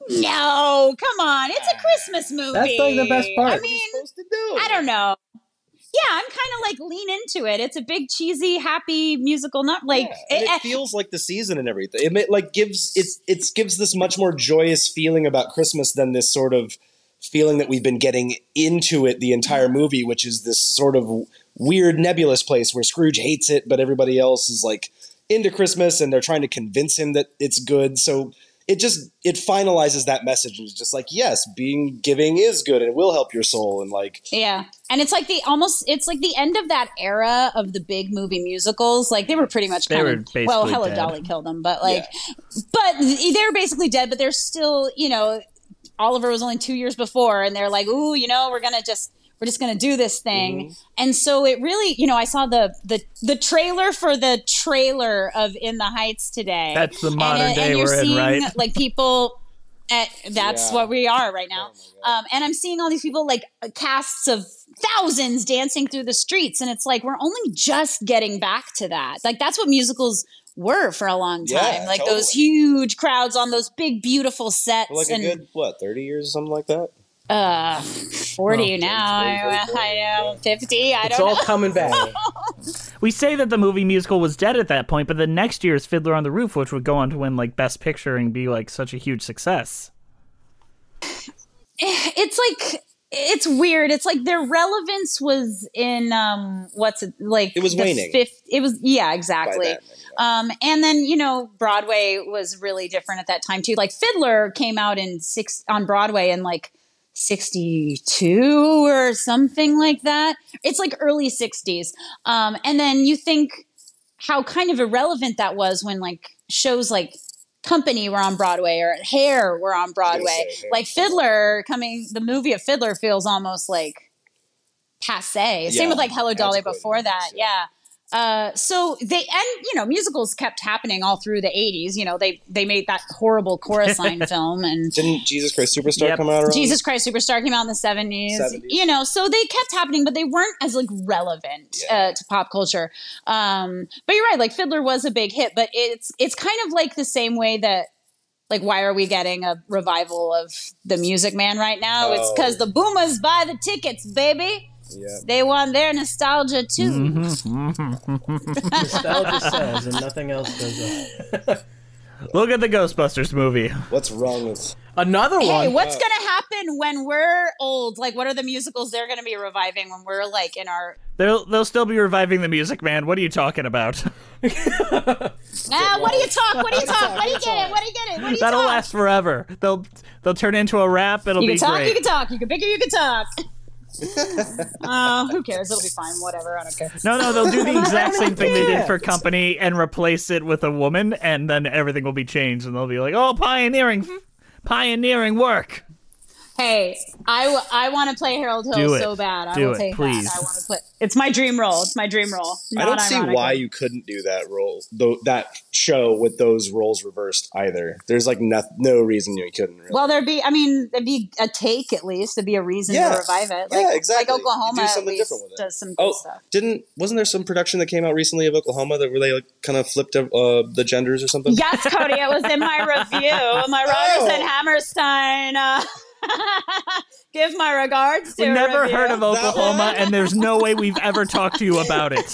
No, come on. It's a Christmas movie. That's like the best part. I mean, I don't know. Yeah, I'm kind of like lean into it. It's a big, cheesy, happy musical. Not like it feels like the season and everything. It gives this much more joyous feeling about Christmas than this sort of feeling that we've been getting into it the entire movie, which is this sort of weird nebulous place where Scrooge hates it, but everybody else is like into Christmas and they're trying to convince him that it's good. So it finalizes that message and it's just like, yes, giving is good and it will help your soul. And like, yeah. And it's like it's like the end of that era of the big movie musicals. Like they were pretty much Hello dead. Dolly killed them, but like, but they were basically dead, but they're still, Oliver was only 2 years before and they're like, ooh, we're just going to do this thing. Mm-hmm. And so it really, I saw the trailer for the trailer of In the Heights today. That's the modern day we're in, right? Like people, that's what we are right now. And I'm seeing all these people, like casts of thousands dancing through the streets. And it's like, we're only just getting back to that. Like that's what musicals were for a long time. Like those huge crowds on those big, beautiful sets. For like a good, 30 years or something like that? 40 now. I know 50. I don't know. It's all coming back. We say that the movie musical was dead at that point, but the next year's Fiddler on the Roof, which would go on to win like Best Picture and be like such a huge success. It's like it's weird. It's like their relevance was in it was waning. It was exactly. And then Broadway was really different at that time too. Like Fiddler came out on Broadway in like 62 or something like that. It's like early 60s. And then you think how kind of irrelevant that was when like shows like Company were on Broadway or Hair were on Broadway. Like the movie of Fiddler feels almost like passe. Same with like Hello Dolly before that. Yeah. So musicals kept happening all through the 80s. They made that horrible Chorus Line film, and didn't Jesus Christ Superstar come out around? Jesus Christ Superstar came out in the 70s. So they kept happening, but they weren't as like relevant to pop culture. But you're right, like Fiddler was a big hit, but it's kind of like the same way that like why are we getting a revival of The Music Man right now? It's because the boomers buy the tickets, baby. Yeah. They want their nostalgia too. Nostalgia sells and nothing else does. Look at the Ghostbusters movie. What's wrong with another one? Hey, what's gonna happen when we're old? Like, what are the musicals they're gonna be reviving when we're like in our? They'll still be reviving The Music Man. What are you talking about? What do you talk? What do you talk? What do you get it? What do you get it? That'll last forever. They'll turn into a rap. It'll be great. You can talk. You can pick. You can talk. Who cares? It'll be fine. Whatever. I don't care. No, they'll do the exact same thing they did for Company and replace it with a woman, and then everything will be changed, and they'll be like, "Oh, pioneering work." Hey, I want to play Harold Hill so bad. I will take please. that. I want to play. It's my dream role. It's my dream role. I don't see why you couldn't do that role, that show with those roles reversed either. There's like no reason you couldn't. Really. Well, there'd be a take at least. There'd be a reason to revive it. Like, exactly. Like Oklahoma do something different with it. Does some good stuff. Wasn't there some production that came out recently of Oklahoma where they like kind of flipped the genders or something? Yes, Cody. It was in my review. My Rodgers and Hammerstein. Give my regards to We never review. heard of Oklahoma, and there's no way we've ever talked to you about it.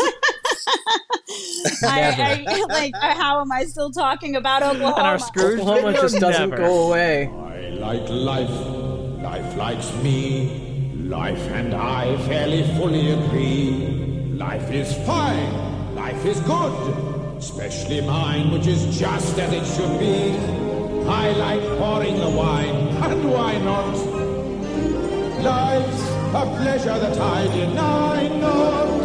How am I still talking about Oklahoma? And our Scrooge Oklahoma just doesn't go away. I like life. Life likes me. Life and I fairly fully agree. Life is fine. Life is good. Especially mine, which is just as it should be. I like pouring the wine, and why not? Life's a pleasure that I deny not.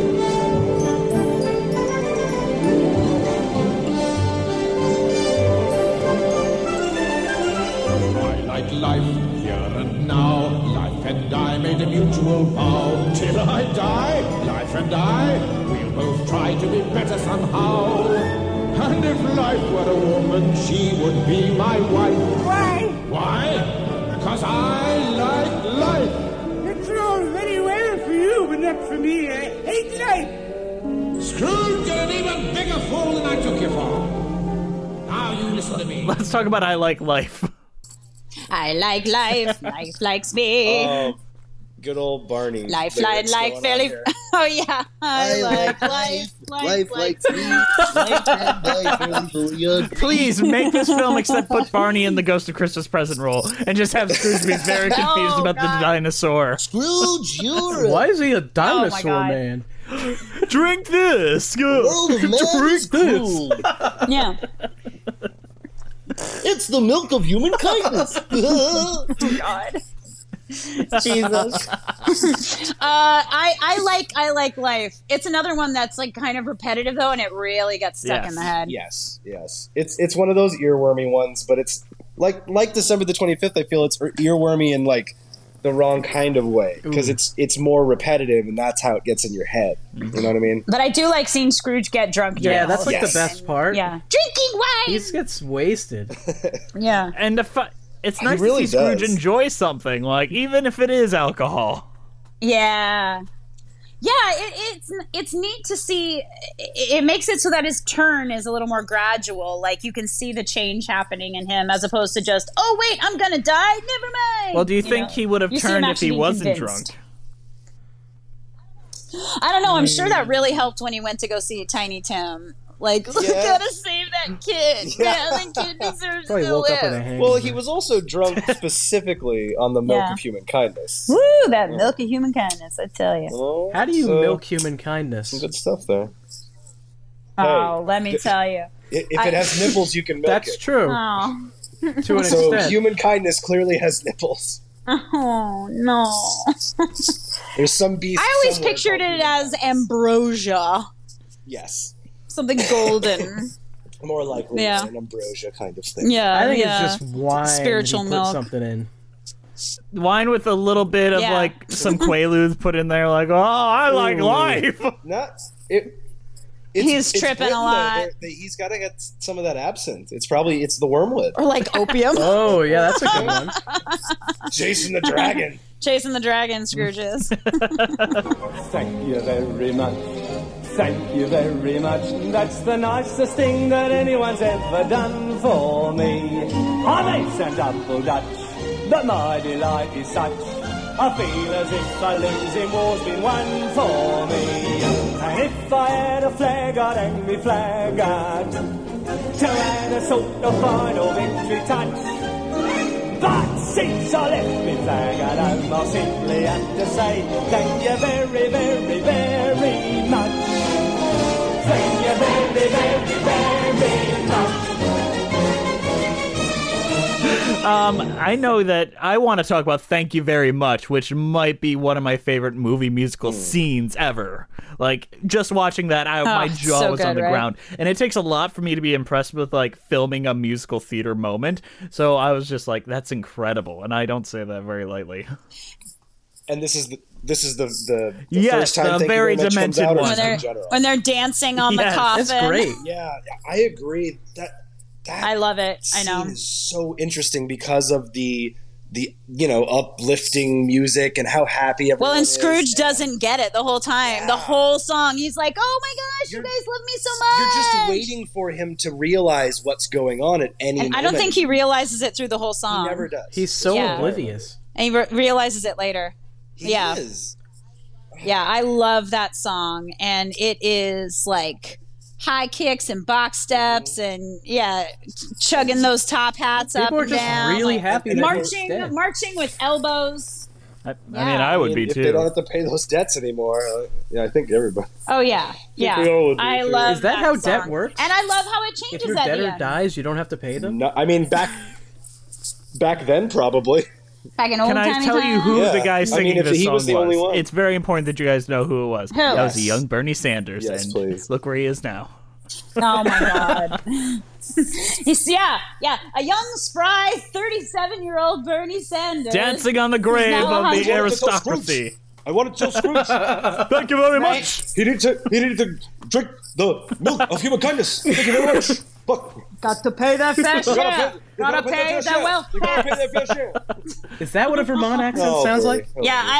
I like life here and now. Life and I made a mutual vow. Till I die, life and I, we'll both try to be better somehow. And if life were a woman, she would be my wife. Why? Why? Because I like life. It's all very well for you, but not for me. I hate life. Scrooge, you're an even bigger fool than I took you for. Now you listen to me. Let's talk about I Like Life. I like life. Life likes me. Oh, good old Barney. Lifeline like Philly. Oh yeah. I like life. Life likes me. Life and life and fully agree. Please make this film except put Barney in the Ghost of Christmas Present role and just have Scrooge be very confused about the dinosaur. Scrooge, you're Why is he a dinosaur God. man? Drink this. Go. world of man is cruel. Yeah. It's the milk of human kindness. Oh God. Jesus. I like life. It's another one that's like kind of repetitive though, and it really gets stuck in the head. Yes. It's one of those earwormy ones, but it's like December the 25th. I feel it's earwormy in like the wrong kind of way because it's more repetitive, and that's how it gets in your head. You know what I mean? But I do like seeing Scrooge get drunk. Yeah, that's like the best part. Yeah, drinking wine. He gets wasted. Yeah, and it's nice really to see Scrooge does. enjoy something, like even if it is alcohol. Yeah. It's neat to see. It makes it so that his turn is a little more gradual. Like you can see the change happening in him, as opposed to just, oh wait, I'm gonna die. Never mind. Well, do you think he would have You see him turned if actually he being wasn't convinced. drunk? I don't know. I'm sure that really helped when he went to go see Tiny Tim. Like, we gotta save that kid. Yeah, that kid deserves Probably to woke up with a live. hangover. Well, he was also drunk specifically on the milk Yeah. of human kindness. Woo, that milk of human kindness, I tell you. Oh, How do you so- milk human kindness? Some good stuff there. Oh, let me tell you. If it has nipples, you can milk That's it. true. Oh. To an So extent. human kindness clearly has nipples. Oh, no. There's some beast. I always somewhere pictured called it as ambrosia. Yes. Something golden. More likely Yeah. an ambrosia kind of thing. Yeah, I think yeah. it's just wine. Spiritual he milk. Put something in. Wine with a little bit of Yeah. like some Quaaludes put in there, like, oh, I like Ooh. life. Not it. He's tripping written a lot. there. He's got to get some of that absinthe. It's the wormwood. Or like opium. Oh, yeah, that's a good one. Jason the Dragon. Chasing the dragon, Scrooges. Thank you very much. Thank you very much. That's the nicest thing that anyone's ever done for me. I'm ace and double Dutch, but my delight is such. I feel as if a losing war's been won for me. And if I had a flag, I'd hang me flag out to add a sort of final victory touch. But since I left me flag at home, I'll simply have to say thank you very, very, very much. Thank you very, very, very much. I know that I want to talk about Thank You Very Much, which might be one of my favorite movie musical scenes ever. Like, just watching that, my jaw so was good, on the right? ground. And it takes a lot for me to be impressed with, like, filming a musical theater moment. So I was just like, that's incredible. And I don't say that very lightly. And this is the Yes, first time the Thank You very Much comes demented out, or one. just in general? When they're dancing on Yes, the coffin. That's great. Yeah, I agree. That I love it. I know. scene is so interesting because of the uplifting music and how happy everyone Well, and is. Scrooge doesn't get it the whole time. The whole song, he's like, "Oh my gosh, you guys love me so much." You're just waiting for him to realize what's going on at any And moment. I don't think he realizes it through the whole song. He never does. He's so Yeah. oblivious. And he realizes it later. He yeah. is. Yeah, I love that song, and it is like high kicks and box steps, and chugging those top hats up People are and just down, really like, happy that he's dead. marching with elbows. I mean, I would be if too. they don't have to pay those debts anymore, I think everybody. Oh yeah, yeah. we all would be I too. love Is that how song. debt works? And I love how it If changes your at the debtor end. dies, you don't have to pay them? No, I mean back then probably. Back in old Can I timey tell you who Yeah. the guy I singing mean, if this he song was the only one. It's very important that you guys know who it was. Who? That was a Yes. young Bernie Sanders. Yes, and please. look where he is now. Oh my god. He's a young, spry, 37-year-old Bernie Sanders. Dancing on the grave now of the 100 aristocracy. I want to tell Scrooge. Thank you very much. He needs to drink the milk of human kindness. Thank you very much. But Got to pay that fair share. Gotta pay their that share. wealth You gotta pay tax. their fair share. Is that what a Vermont accent Oh, sounds Bernie. like? Oh, Yeah,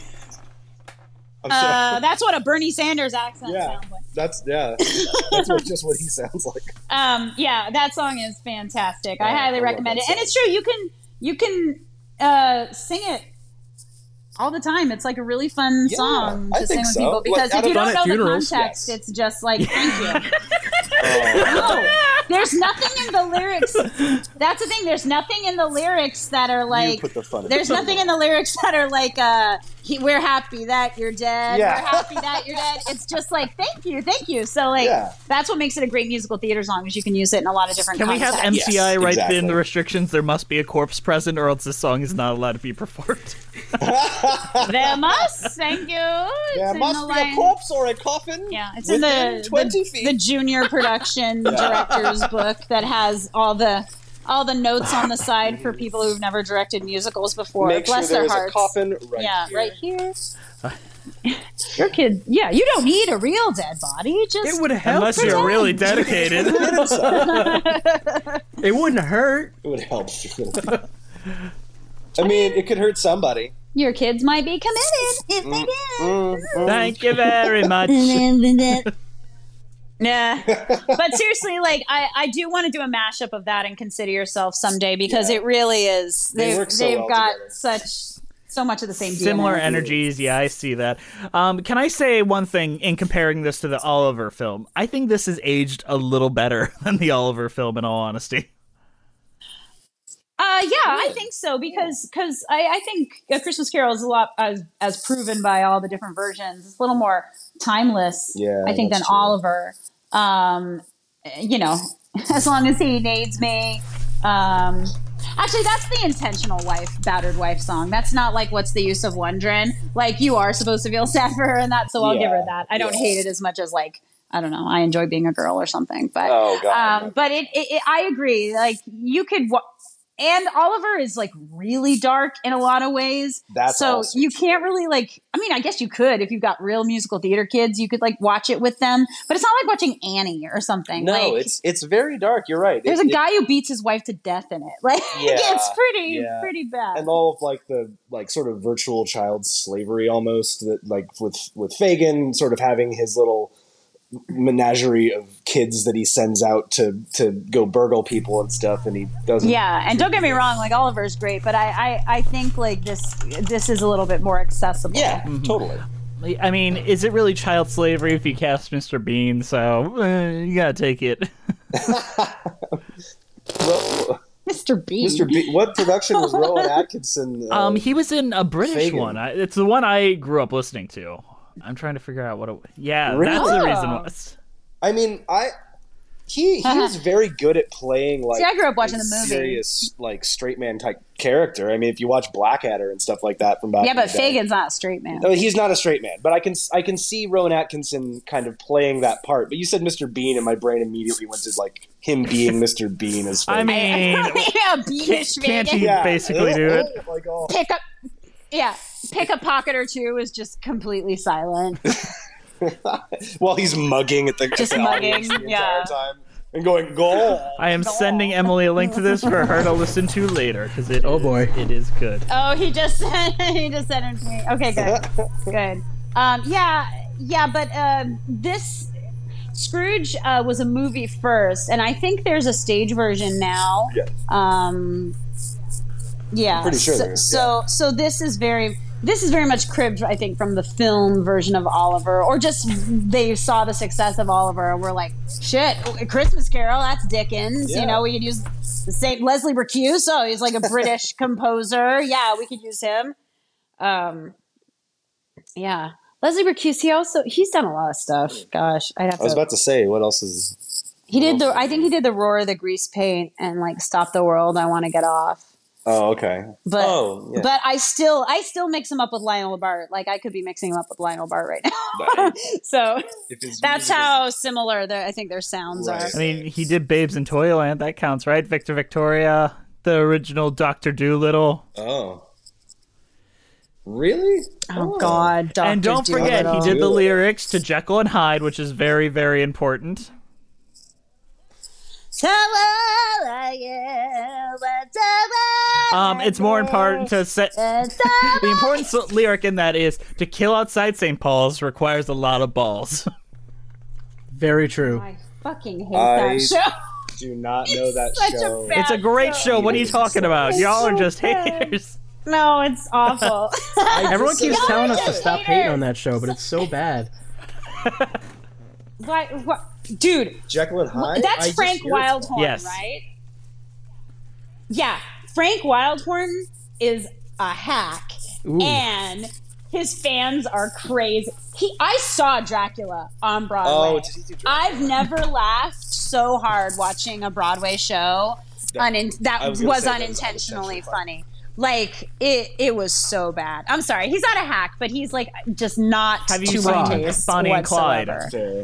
I'm sorry. that's what a Bernie Sanders accent Yeah. sounds like. That's just what he sounds like. Yeah, that song is fantastic. I Yeah, highly I love recommend that it. And song. it's true, you can sing it all the time. It's like a really fun song to sing with people because if you don't know the context, it's just like thank you. No, there's nothing in the lyrics. That's the thing. There's nothing in the lyrics that are like. There's nothing in the lyrics that are like. We're happy that you're dead. Yeah. We're happy that you're dead. It's just like thank you. So like that's what makes it a great musical theater song is you can use it in a lot of different. Can we have contexts. MCI write in the restrictions? There must be a corpse present, or else this song is not allowed to be performed. There must. Thank you. There must be a corpse or a coffin. Yeah, it's in the 20 feet. The junior production director's book that has all the notes on the side for people who've never directed musicals before. Make Bless sure their there's hearts. a coffin right here. Your kid, you don't need a real dead body. Just it would help unless you're really dedicated. It wouldn't hurt. It would help. I mean, it could hurt somebody. Your kids might be committed if they did. Thank you very much. Yeah, but seriously, like I do want to do a mashup of that and Consider Yourself someday because it really is. They've got so much of the same similar DNA. energies. Yeah, I see that. Can I say one thing in comparing this to the Oliver film? I think this is aged a little better than the Oliver film, in all honesty. I think so because I think A Christmas Carol is a lot as proven by all the different versions. It's a little more timeless, I think, than Oliver. As long as he needs me. Actually, that's the intentional battered wife song. That's not like What's the Use of Wondering. Like you are supposed to feel sad for her and that, so I'll give her that. I don't hate it as much as like. I don't know. I enjoy being a girl or something, but but I agree. Like you could. And Oliver is like really dark in a lot of ways. So you can't really like, I mean, I guess you could, if you've got real musical theater kids, you could like watch it with them, but it's not like watching Annie or something. No, like, it's very dark. You're right. There's a guy who beats his wife to death in it. Like it's pretty bad. And all of like the like sort of virtual child slavery almost that like with Fagin sort of having his little menagerie of kids that he sends out to go burgle people and stuff, and he doesn't. Yeah, and don't get me wrong, like Oliver's great, but I think like this is a little bit more accessible. Yeah, totally. I mean, is it really child slavery if you cast Mr. Bean? So you gotta take it. Mr. Bean. Mr. Bean. What production was Rowan Atkinson? He was in a British Fagin. one. It's the one I grew up listening to. I'm trying to figure out what it. Yeah, Really? that's the reason. I mean, he was very good at playing like. See, I grew up watching a the movie. Serious like straight man type character. I mean, if you watch Blackadder and stuff like that from back. Yeah, in the but day. Fagin's not a straight man. No, he's not a straight man, but I can see Rowan Atkinson kind of playing that part. But you said Mr. Bean, and my brain immediately went to like him being Mr. Bean as. I mean, can't he basically do it? Like, oh. Pick a pocket or two is just completely silent. While he's mugging at the mugging, the entire time and going goal. I am sending Emily a link to this for her to listen to later because it is good. Oh, he just sent it to me. Okay, good. But this Scrooge was a movie first, and I think there's a stage version now. Yeah. Pretty sure there is, So this is very much cribbed, I think, from the film version of Oliver, or just they saw the success of Oliver and were like, shit, A Christmas Carol, that's Dickens. Yeah. You know, we could use the same Leslie Bricusse. Oh, he's like a British composer. Yeah, we could use him. Yeah. Leslie Bricusse, he's done a lot of stuff. Gosh, I was about to say, what else is... I think he did the Roar of the Grease Paint and like Stop the World, I Want to Get Off. Oh, okay. But but I still mix him up with Lionel Bart. Like I could be mixing him up with Lionel Bart right now. So that's how similar I think their sounds are. I mean, he did Babes in Toyland. That counts, right? Victor Victoria, the original Dr. Dolittle. Oh. Really? Oh God, Dr. And don't forget, he did the lyrics to Jekyll and Hyde, which is very, very important. It's more important to say the important lyric in that is to kill outside St. Paul's requires a lot of balls. Very true. I fucking hate that show. do not know that such a show. bad It's a great show. What are you talking about? It's Y'all are so just bad. haters. No, it's awful. Everyone keeps Y'all telling are us to just stop hating haters. on that show, but it's so bad. What? Dude, Jekyll and Hyde? that's I just Frank hear it's Wildhorn, Yes. right? Yeah, Frank Wildhorn is a hack, Ooh. and his fans are crazy. I saw Dracula on Broadway. Oh, did he do Dracula? I've never laughed so hard watching a Broadway show that I was, was gonna say that was unintentionally funny. Like it was so bad. I'm sorry, he's not a hack, but he's like just not Have you to seen my taste Bonnie and Clyde? whatsoever.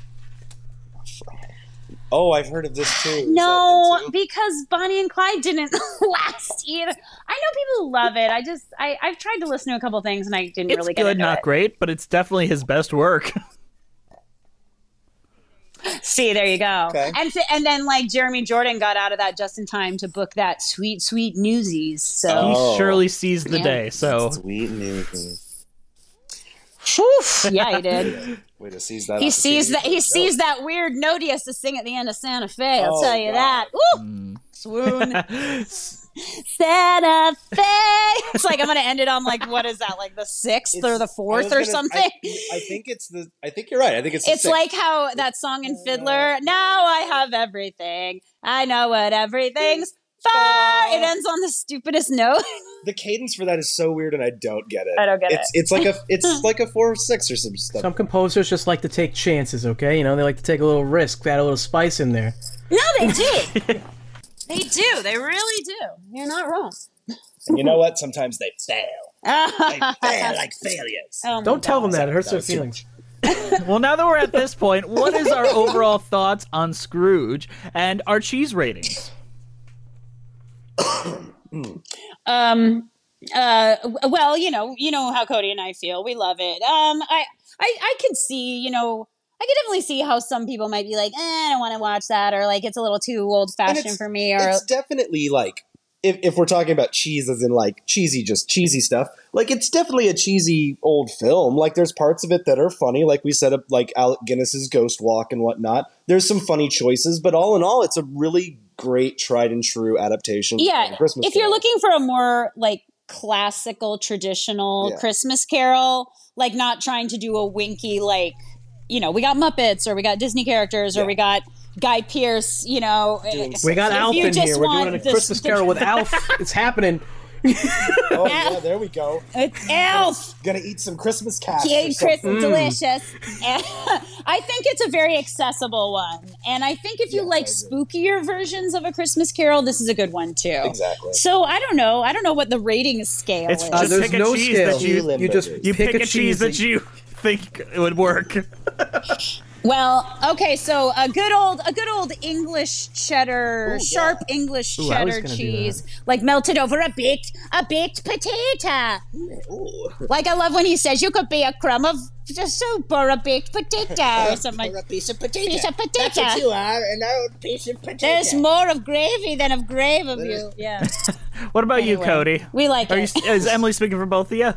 Oh, I've heard of this too. Is No, that them too? because Bonnie and Clyde didn't last either. I know people love it. I've tried to listen to a couple things and I didn't It's really get good, into not it. great, but it's definitely his best work. See, there you go. Okay. And then like Jeremy Jordan got out of that just in time to book that sweet, sweet Newsies. So He surely sees the Yeah. day, so Sweet news. yeah, he did. Way to seize that. He sees that opportunity. he sees that weird note he has to sing at the end of Santa Fe. I'll Oh, tell you God. that. Woo! Swoon. Santa Fe. It's like I'm gonna end it on like what is that? Like the 6th or the 4th or something. I think it's the. I think you're right. I think it's. It's the 6th. like how that song in Fiddler. Now I have everything. I know what everything's for. It ends on the stupidest note. the cadence for that is so weird, and I don't get it. I don't get it. It's like a. It's like a 4/6 or some stuff. Some composers just like to take chances, okay? You know, they like to take a little risk, add a little spice in there. No, they do. They do. They really do. You're not wrong. And you know what? Sometimes they fail. They fail like failures. Oh my Don't tell them God. that; it hurts That their was too feelings. well, now that we're at this point, what is our overall thoughts on Scrooge and our cheese ratings? Well, you know how Cody and I feel. We love it. I could see, I could definitely see how some people might be like, I don't want to watch that, or like it's a little too old And fashioned for me, or it's definitely like if we're talking about cheese as in like cheesy stuff, like it's definitely a cheesy old film. Like there's parts of it that are funny, like we set up like Alec Guinness's Ghost Walk and whatnot. There's some funny choices, but all in all, it's a really great tried and true adaptation. yeah. of Christmas If you're Carol. looking for a more like classical, traditional Yeah. Christmas Carol, like not trying to do a winky like, we got Muppets or we got Disney characters or we got Guy Pearce, We got If Alf you in just here. We're want doing a this- Christmas Carol with Alf. It's happening. Oh yeah, there we go. It's Elf. Gonna eat some Christmas cats. Cute, or something. delicious. And I think it's a very accessible one, and I think if you like spookier versions of A Christmas Carol, this is a good one too. Exactly. So I don't know what the rating scale It's is. just there's pick a no cheese scale. that you just pick a cheese that you think it would work. Well, okay, so a good old English cheddar, sharp English Ooh, I was cheddar gonna do cheese, like melted over a baked potato. Like I love when he says you could be a crumb of soup or a baked potato or something. Or a piece of potato. Piece of potato. That's what you are, an old piece of potato. There's more of gravy than of grave of you. Yeah. What about you, Anyway, Cody? we like Are it. is Emily speaking for both of you?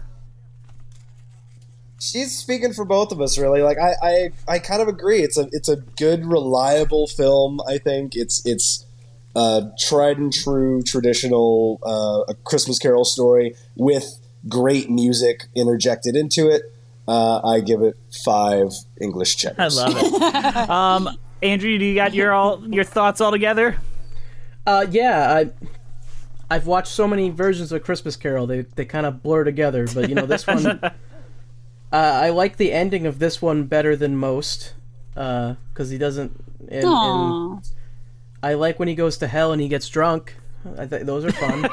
She's speaking for both of us, really. Like I kind of agree. It's a good, reliable film. I think it's tried and true, traditional a Christmas Carol story with great music interjected into it. I give it 5 English cheddars. I love it. Andrew, do you got your thoughts all together? Yeah, I've watched so many versions of Christmas Carol. They kind of blur together, but this one. I like the ending of this one better than most, because he doesn't. And I like when he goes to hell and he gets drunk. I think those are fun.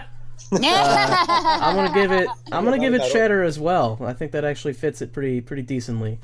I'm gonna give it cheddar as well. I think that actually fits it pretty decently.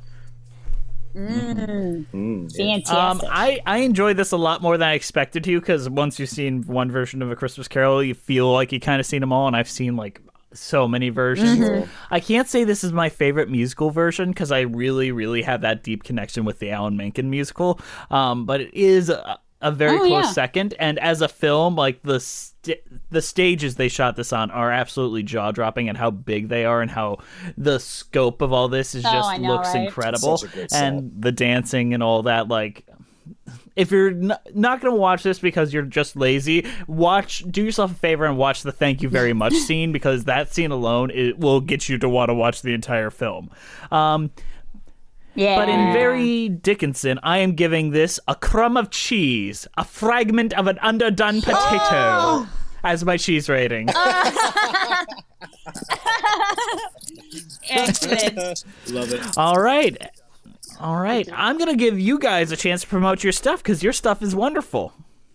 Fantastic. I enjoy this a lot more than I expected to, because once you've seen one version of A Christmas Carol, you feel like you kind of seen them all, and I've seen like so many versions. Mm-hmm. I can't say this is my favorite musical version because I really, really have that deep connection with the Alan Menken musical. But it is a very close second. And as a film, like the stages they shot this on are absolutely jaw dropping, and how big they are, and how the scope of all this is just I know, looks right? incredible. Such a great set. And the dancing and all that, like, if you're not going to watch this because you're just lazy, do yourself a favor and watch the thank you very much scene, because that scene alone will get you to want to watch the entire film. Yeah. But in very Dickinson, I am giving this a crumb of cheese, a fragment of an underdone potato, as my cheese rating. Excellent. Love it. All right. I'm going to give you guys a chance to promote your stuff, because your stuff is wonderful.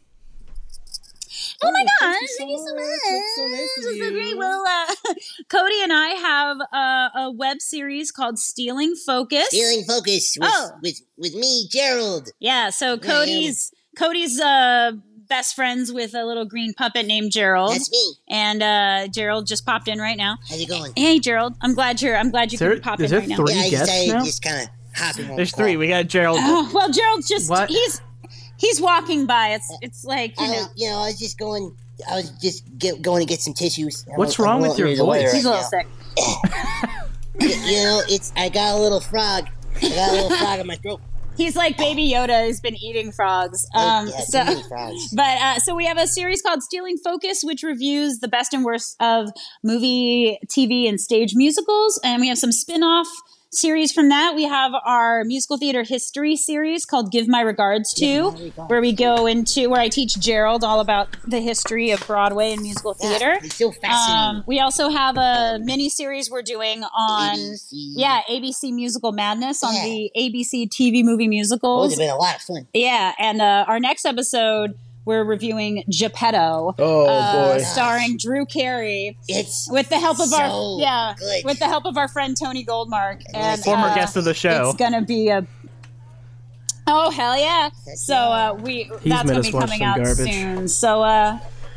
Oh my gosh, thank you so much. That's so nice of This is so you. great. Well, Cody and I have a web series called Stealing Focus. Stealing Focus with me, Gerald. Yeah, so Cody's best friends with a little green puppet named Gerald. That's me. And Gerald just popped in right now. How's it going? Hey, Gerald. I'm glad you could pop in right now. Three I guests decided now? just kind of hopping on. There's 3. We got Gerald. Oh, well, Gerald's just What? he's walking by. It's like you know. I was just going. I was just going to get some tissues. What's wrong with your voice? He's a little sick. I got a little frog. I got a little frog in my throat. He's like Baby Yoda who's been eating frogs. Too many frogs. But so we have a series called Stealing Focus, which reviews the best and worst of movie, TV, and stage musicals. And we have some spin-off series from that. We have our musical theater history series called Give My Regards To, where I teach Gerald all about the history of Broadway and musical theater. It's so fascinating. We also have a mini series we're doing on ABC Musical Madness on the ABC TV movie musicals. Those have been a lot of fun. Yeah, and our next episode we're reviewing Geppetto, boy, starring Drew Carey. It's with the help of good. with the help of our friend Tony Goldmark and former guest of the show. It's gonna be a hell yeah! That's gonna be coming out soon. So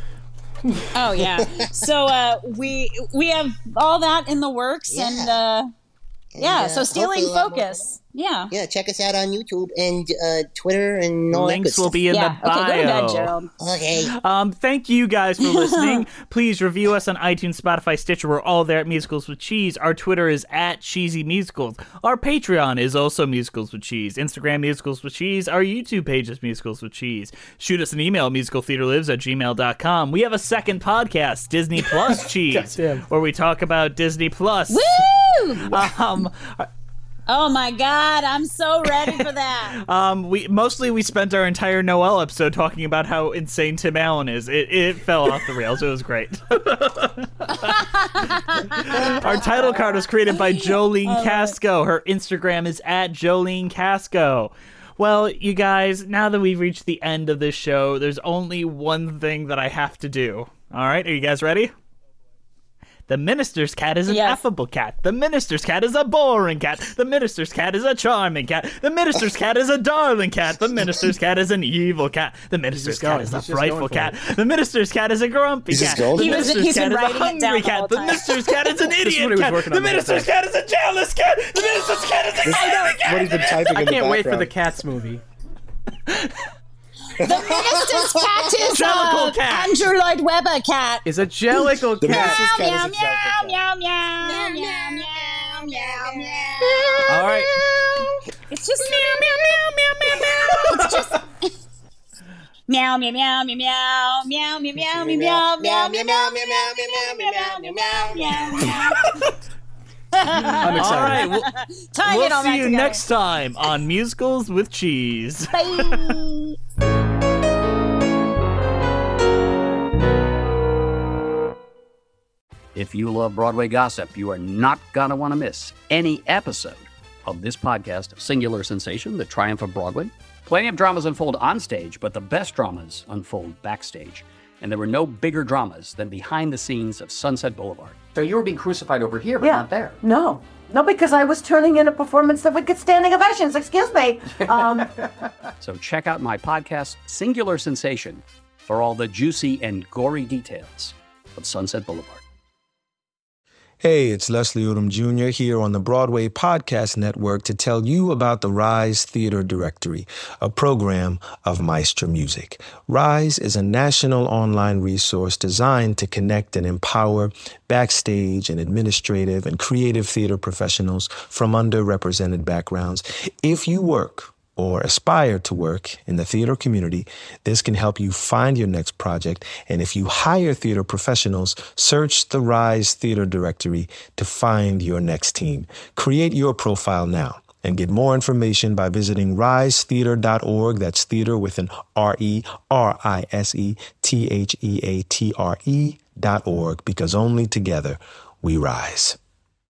so we have all that in the works and so Stealing Focus. Yeah, check us out on YouTube and Twitter and all links will be in the bio. Okay, go to bed, Gerald. Okay. Thank you guys for listening. Please review us on iTunes, Spotify, Stitcher. We're all there at Musicals with Cheese. Our Twitter is at Cheesy Musicals. Our Patreon is also Musicals with Cheese. Instagram, Musicals with Cheese. Our YouTube page is Musicals with Cheese. Shoot us an email, musicaltheaterlives@gmail.com. We have a second podcast, Disney Plus Cheese, where we talk about Disney Plus. Woo! Oh my God, I'm so ready for that. We spent our entire Noel episode talking about how insane Tim Allen is. It fell off the rails. It was great. Our title card was created by Jolene Casco. Her Instagram is at Jolene Casco. Well, you guys, now that we've reached the end of this show, there's only one thing that I have to do. All right, are you guys ready? The minister's cat is an affable cat. The minister's cat is a boring cat. The minister's cat is a charming cat. The minister's cat is a darling cat. The minister's cat is an evil cat. The minister's cat is a frightful cat. The minister's cat is a grumpy cat. The minister's cat is a hungry cat. The minister's cat is an idiot cat. The minister's cat is a jealous cat. The minister's cat is a angry cat. What he's been typing I in the can't wait for background. the Cats movie. The minister's cat is Jellicle cat. Andrew Lloyd Webber cat. Is a Jellicle cat. Meow, meow, meow, meow, meow, meow, meow, meow. All right. It's just meow, meow, meow, meow, meow. It's just meow, meow, meow, meow, meow, meow, meow, meow, meow, meow, meow, meow, meow, meow, meow, meow, meow, meow. I'm excited. All right, we'll see you next time on Musicals with Cheese. Bye. If you love Broadway gossip, you are not going to want to miss any episode of this podcast, Singular Sensation, The Triumph of Broadway. Plenty of dramas unfold on stage, but the best dramas unfold backstage. And there were no bigger dramas than behind the scenes of Sunset Boulevard. So you were being crucified over here, but not there. No, because I was turning in a performance that would get standing ovations. Excuse me. So check out my podcast, Singular Sensation, for all the juicy and gory details of Sunset Boulevard. Hey, it's Leslie Odom Jr. here on the Broadway Podcast Network to tell you about the Rise Theater Directory, a program of Maestro Music. Rise is a national online resource designed to connect and empower backstage and administrative and creative theater professionals from underrepresented backgrounds. If you work or aspire to work in the theater community, this can help you find your next project. And if you hire theater professionals, search the Rise Theater Directory to find your next team. Create your profile now and get more information by visiting risetheater.org. That's theater with an RERISETHEATRE.org, because only together we rise.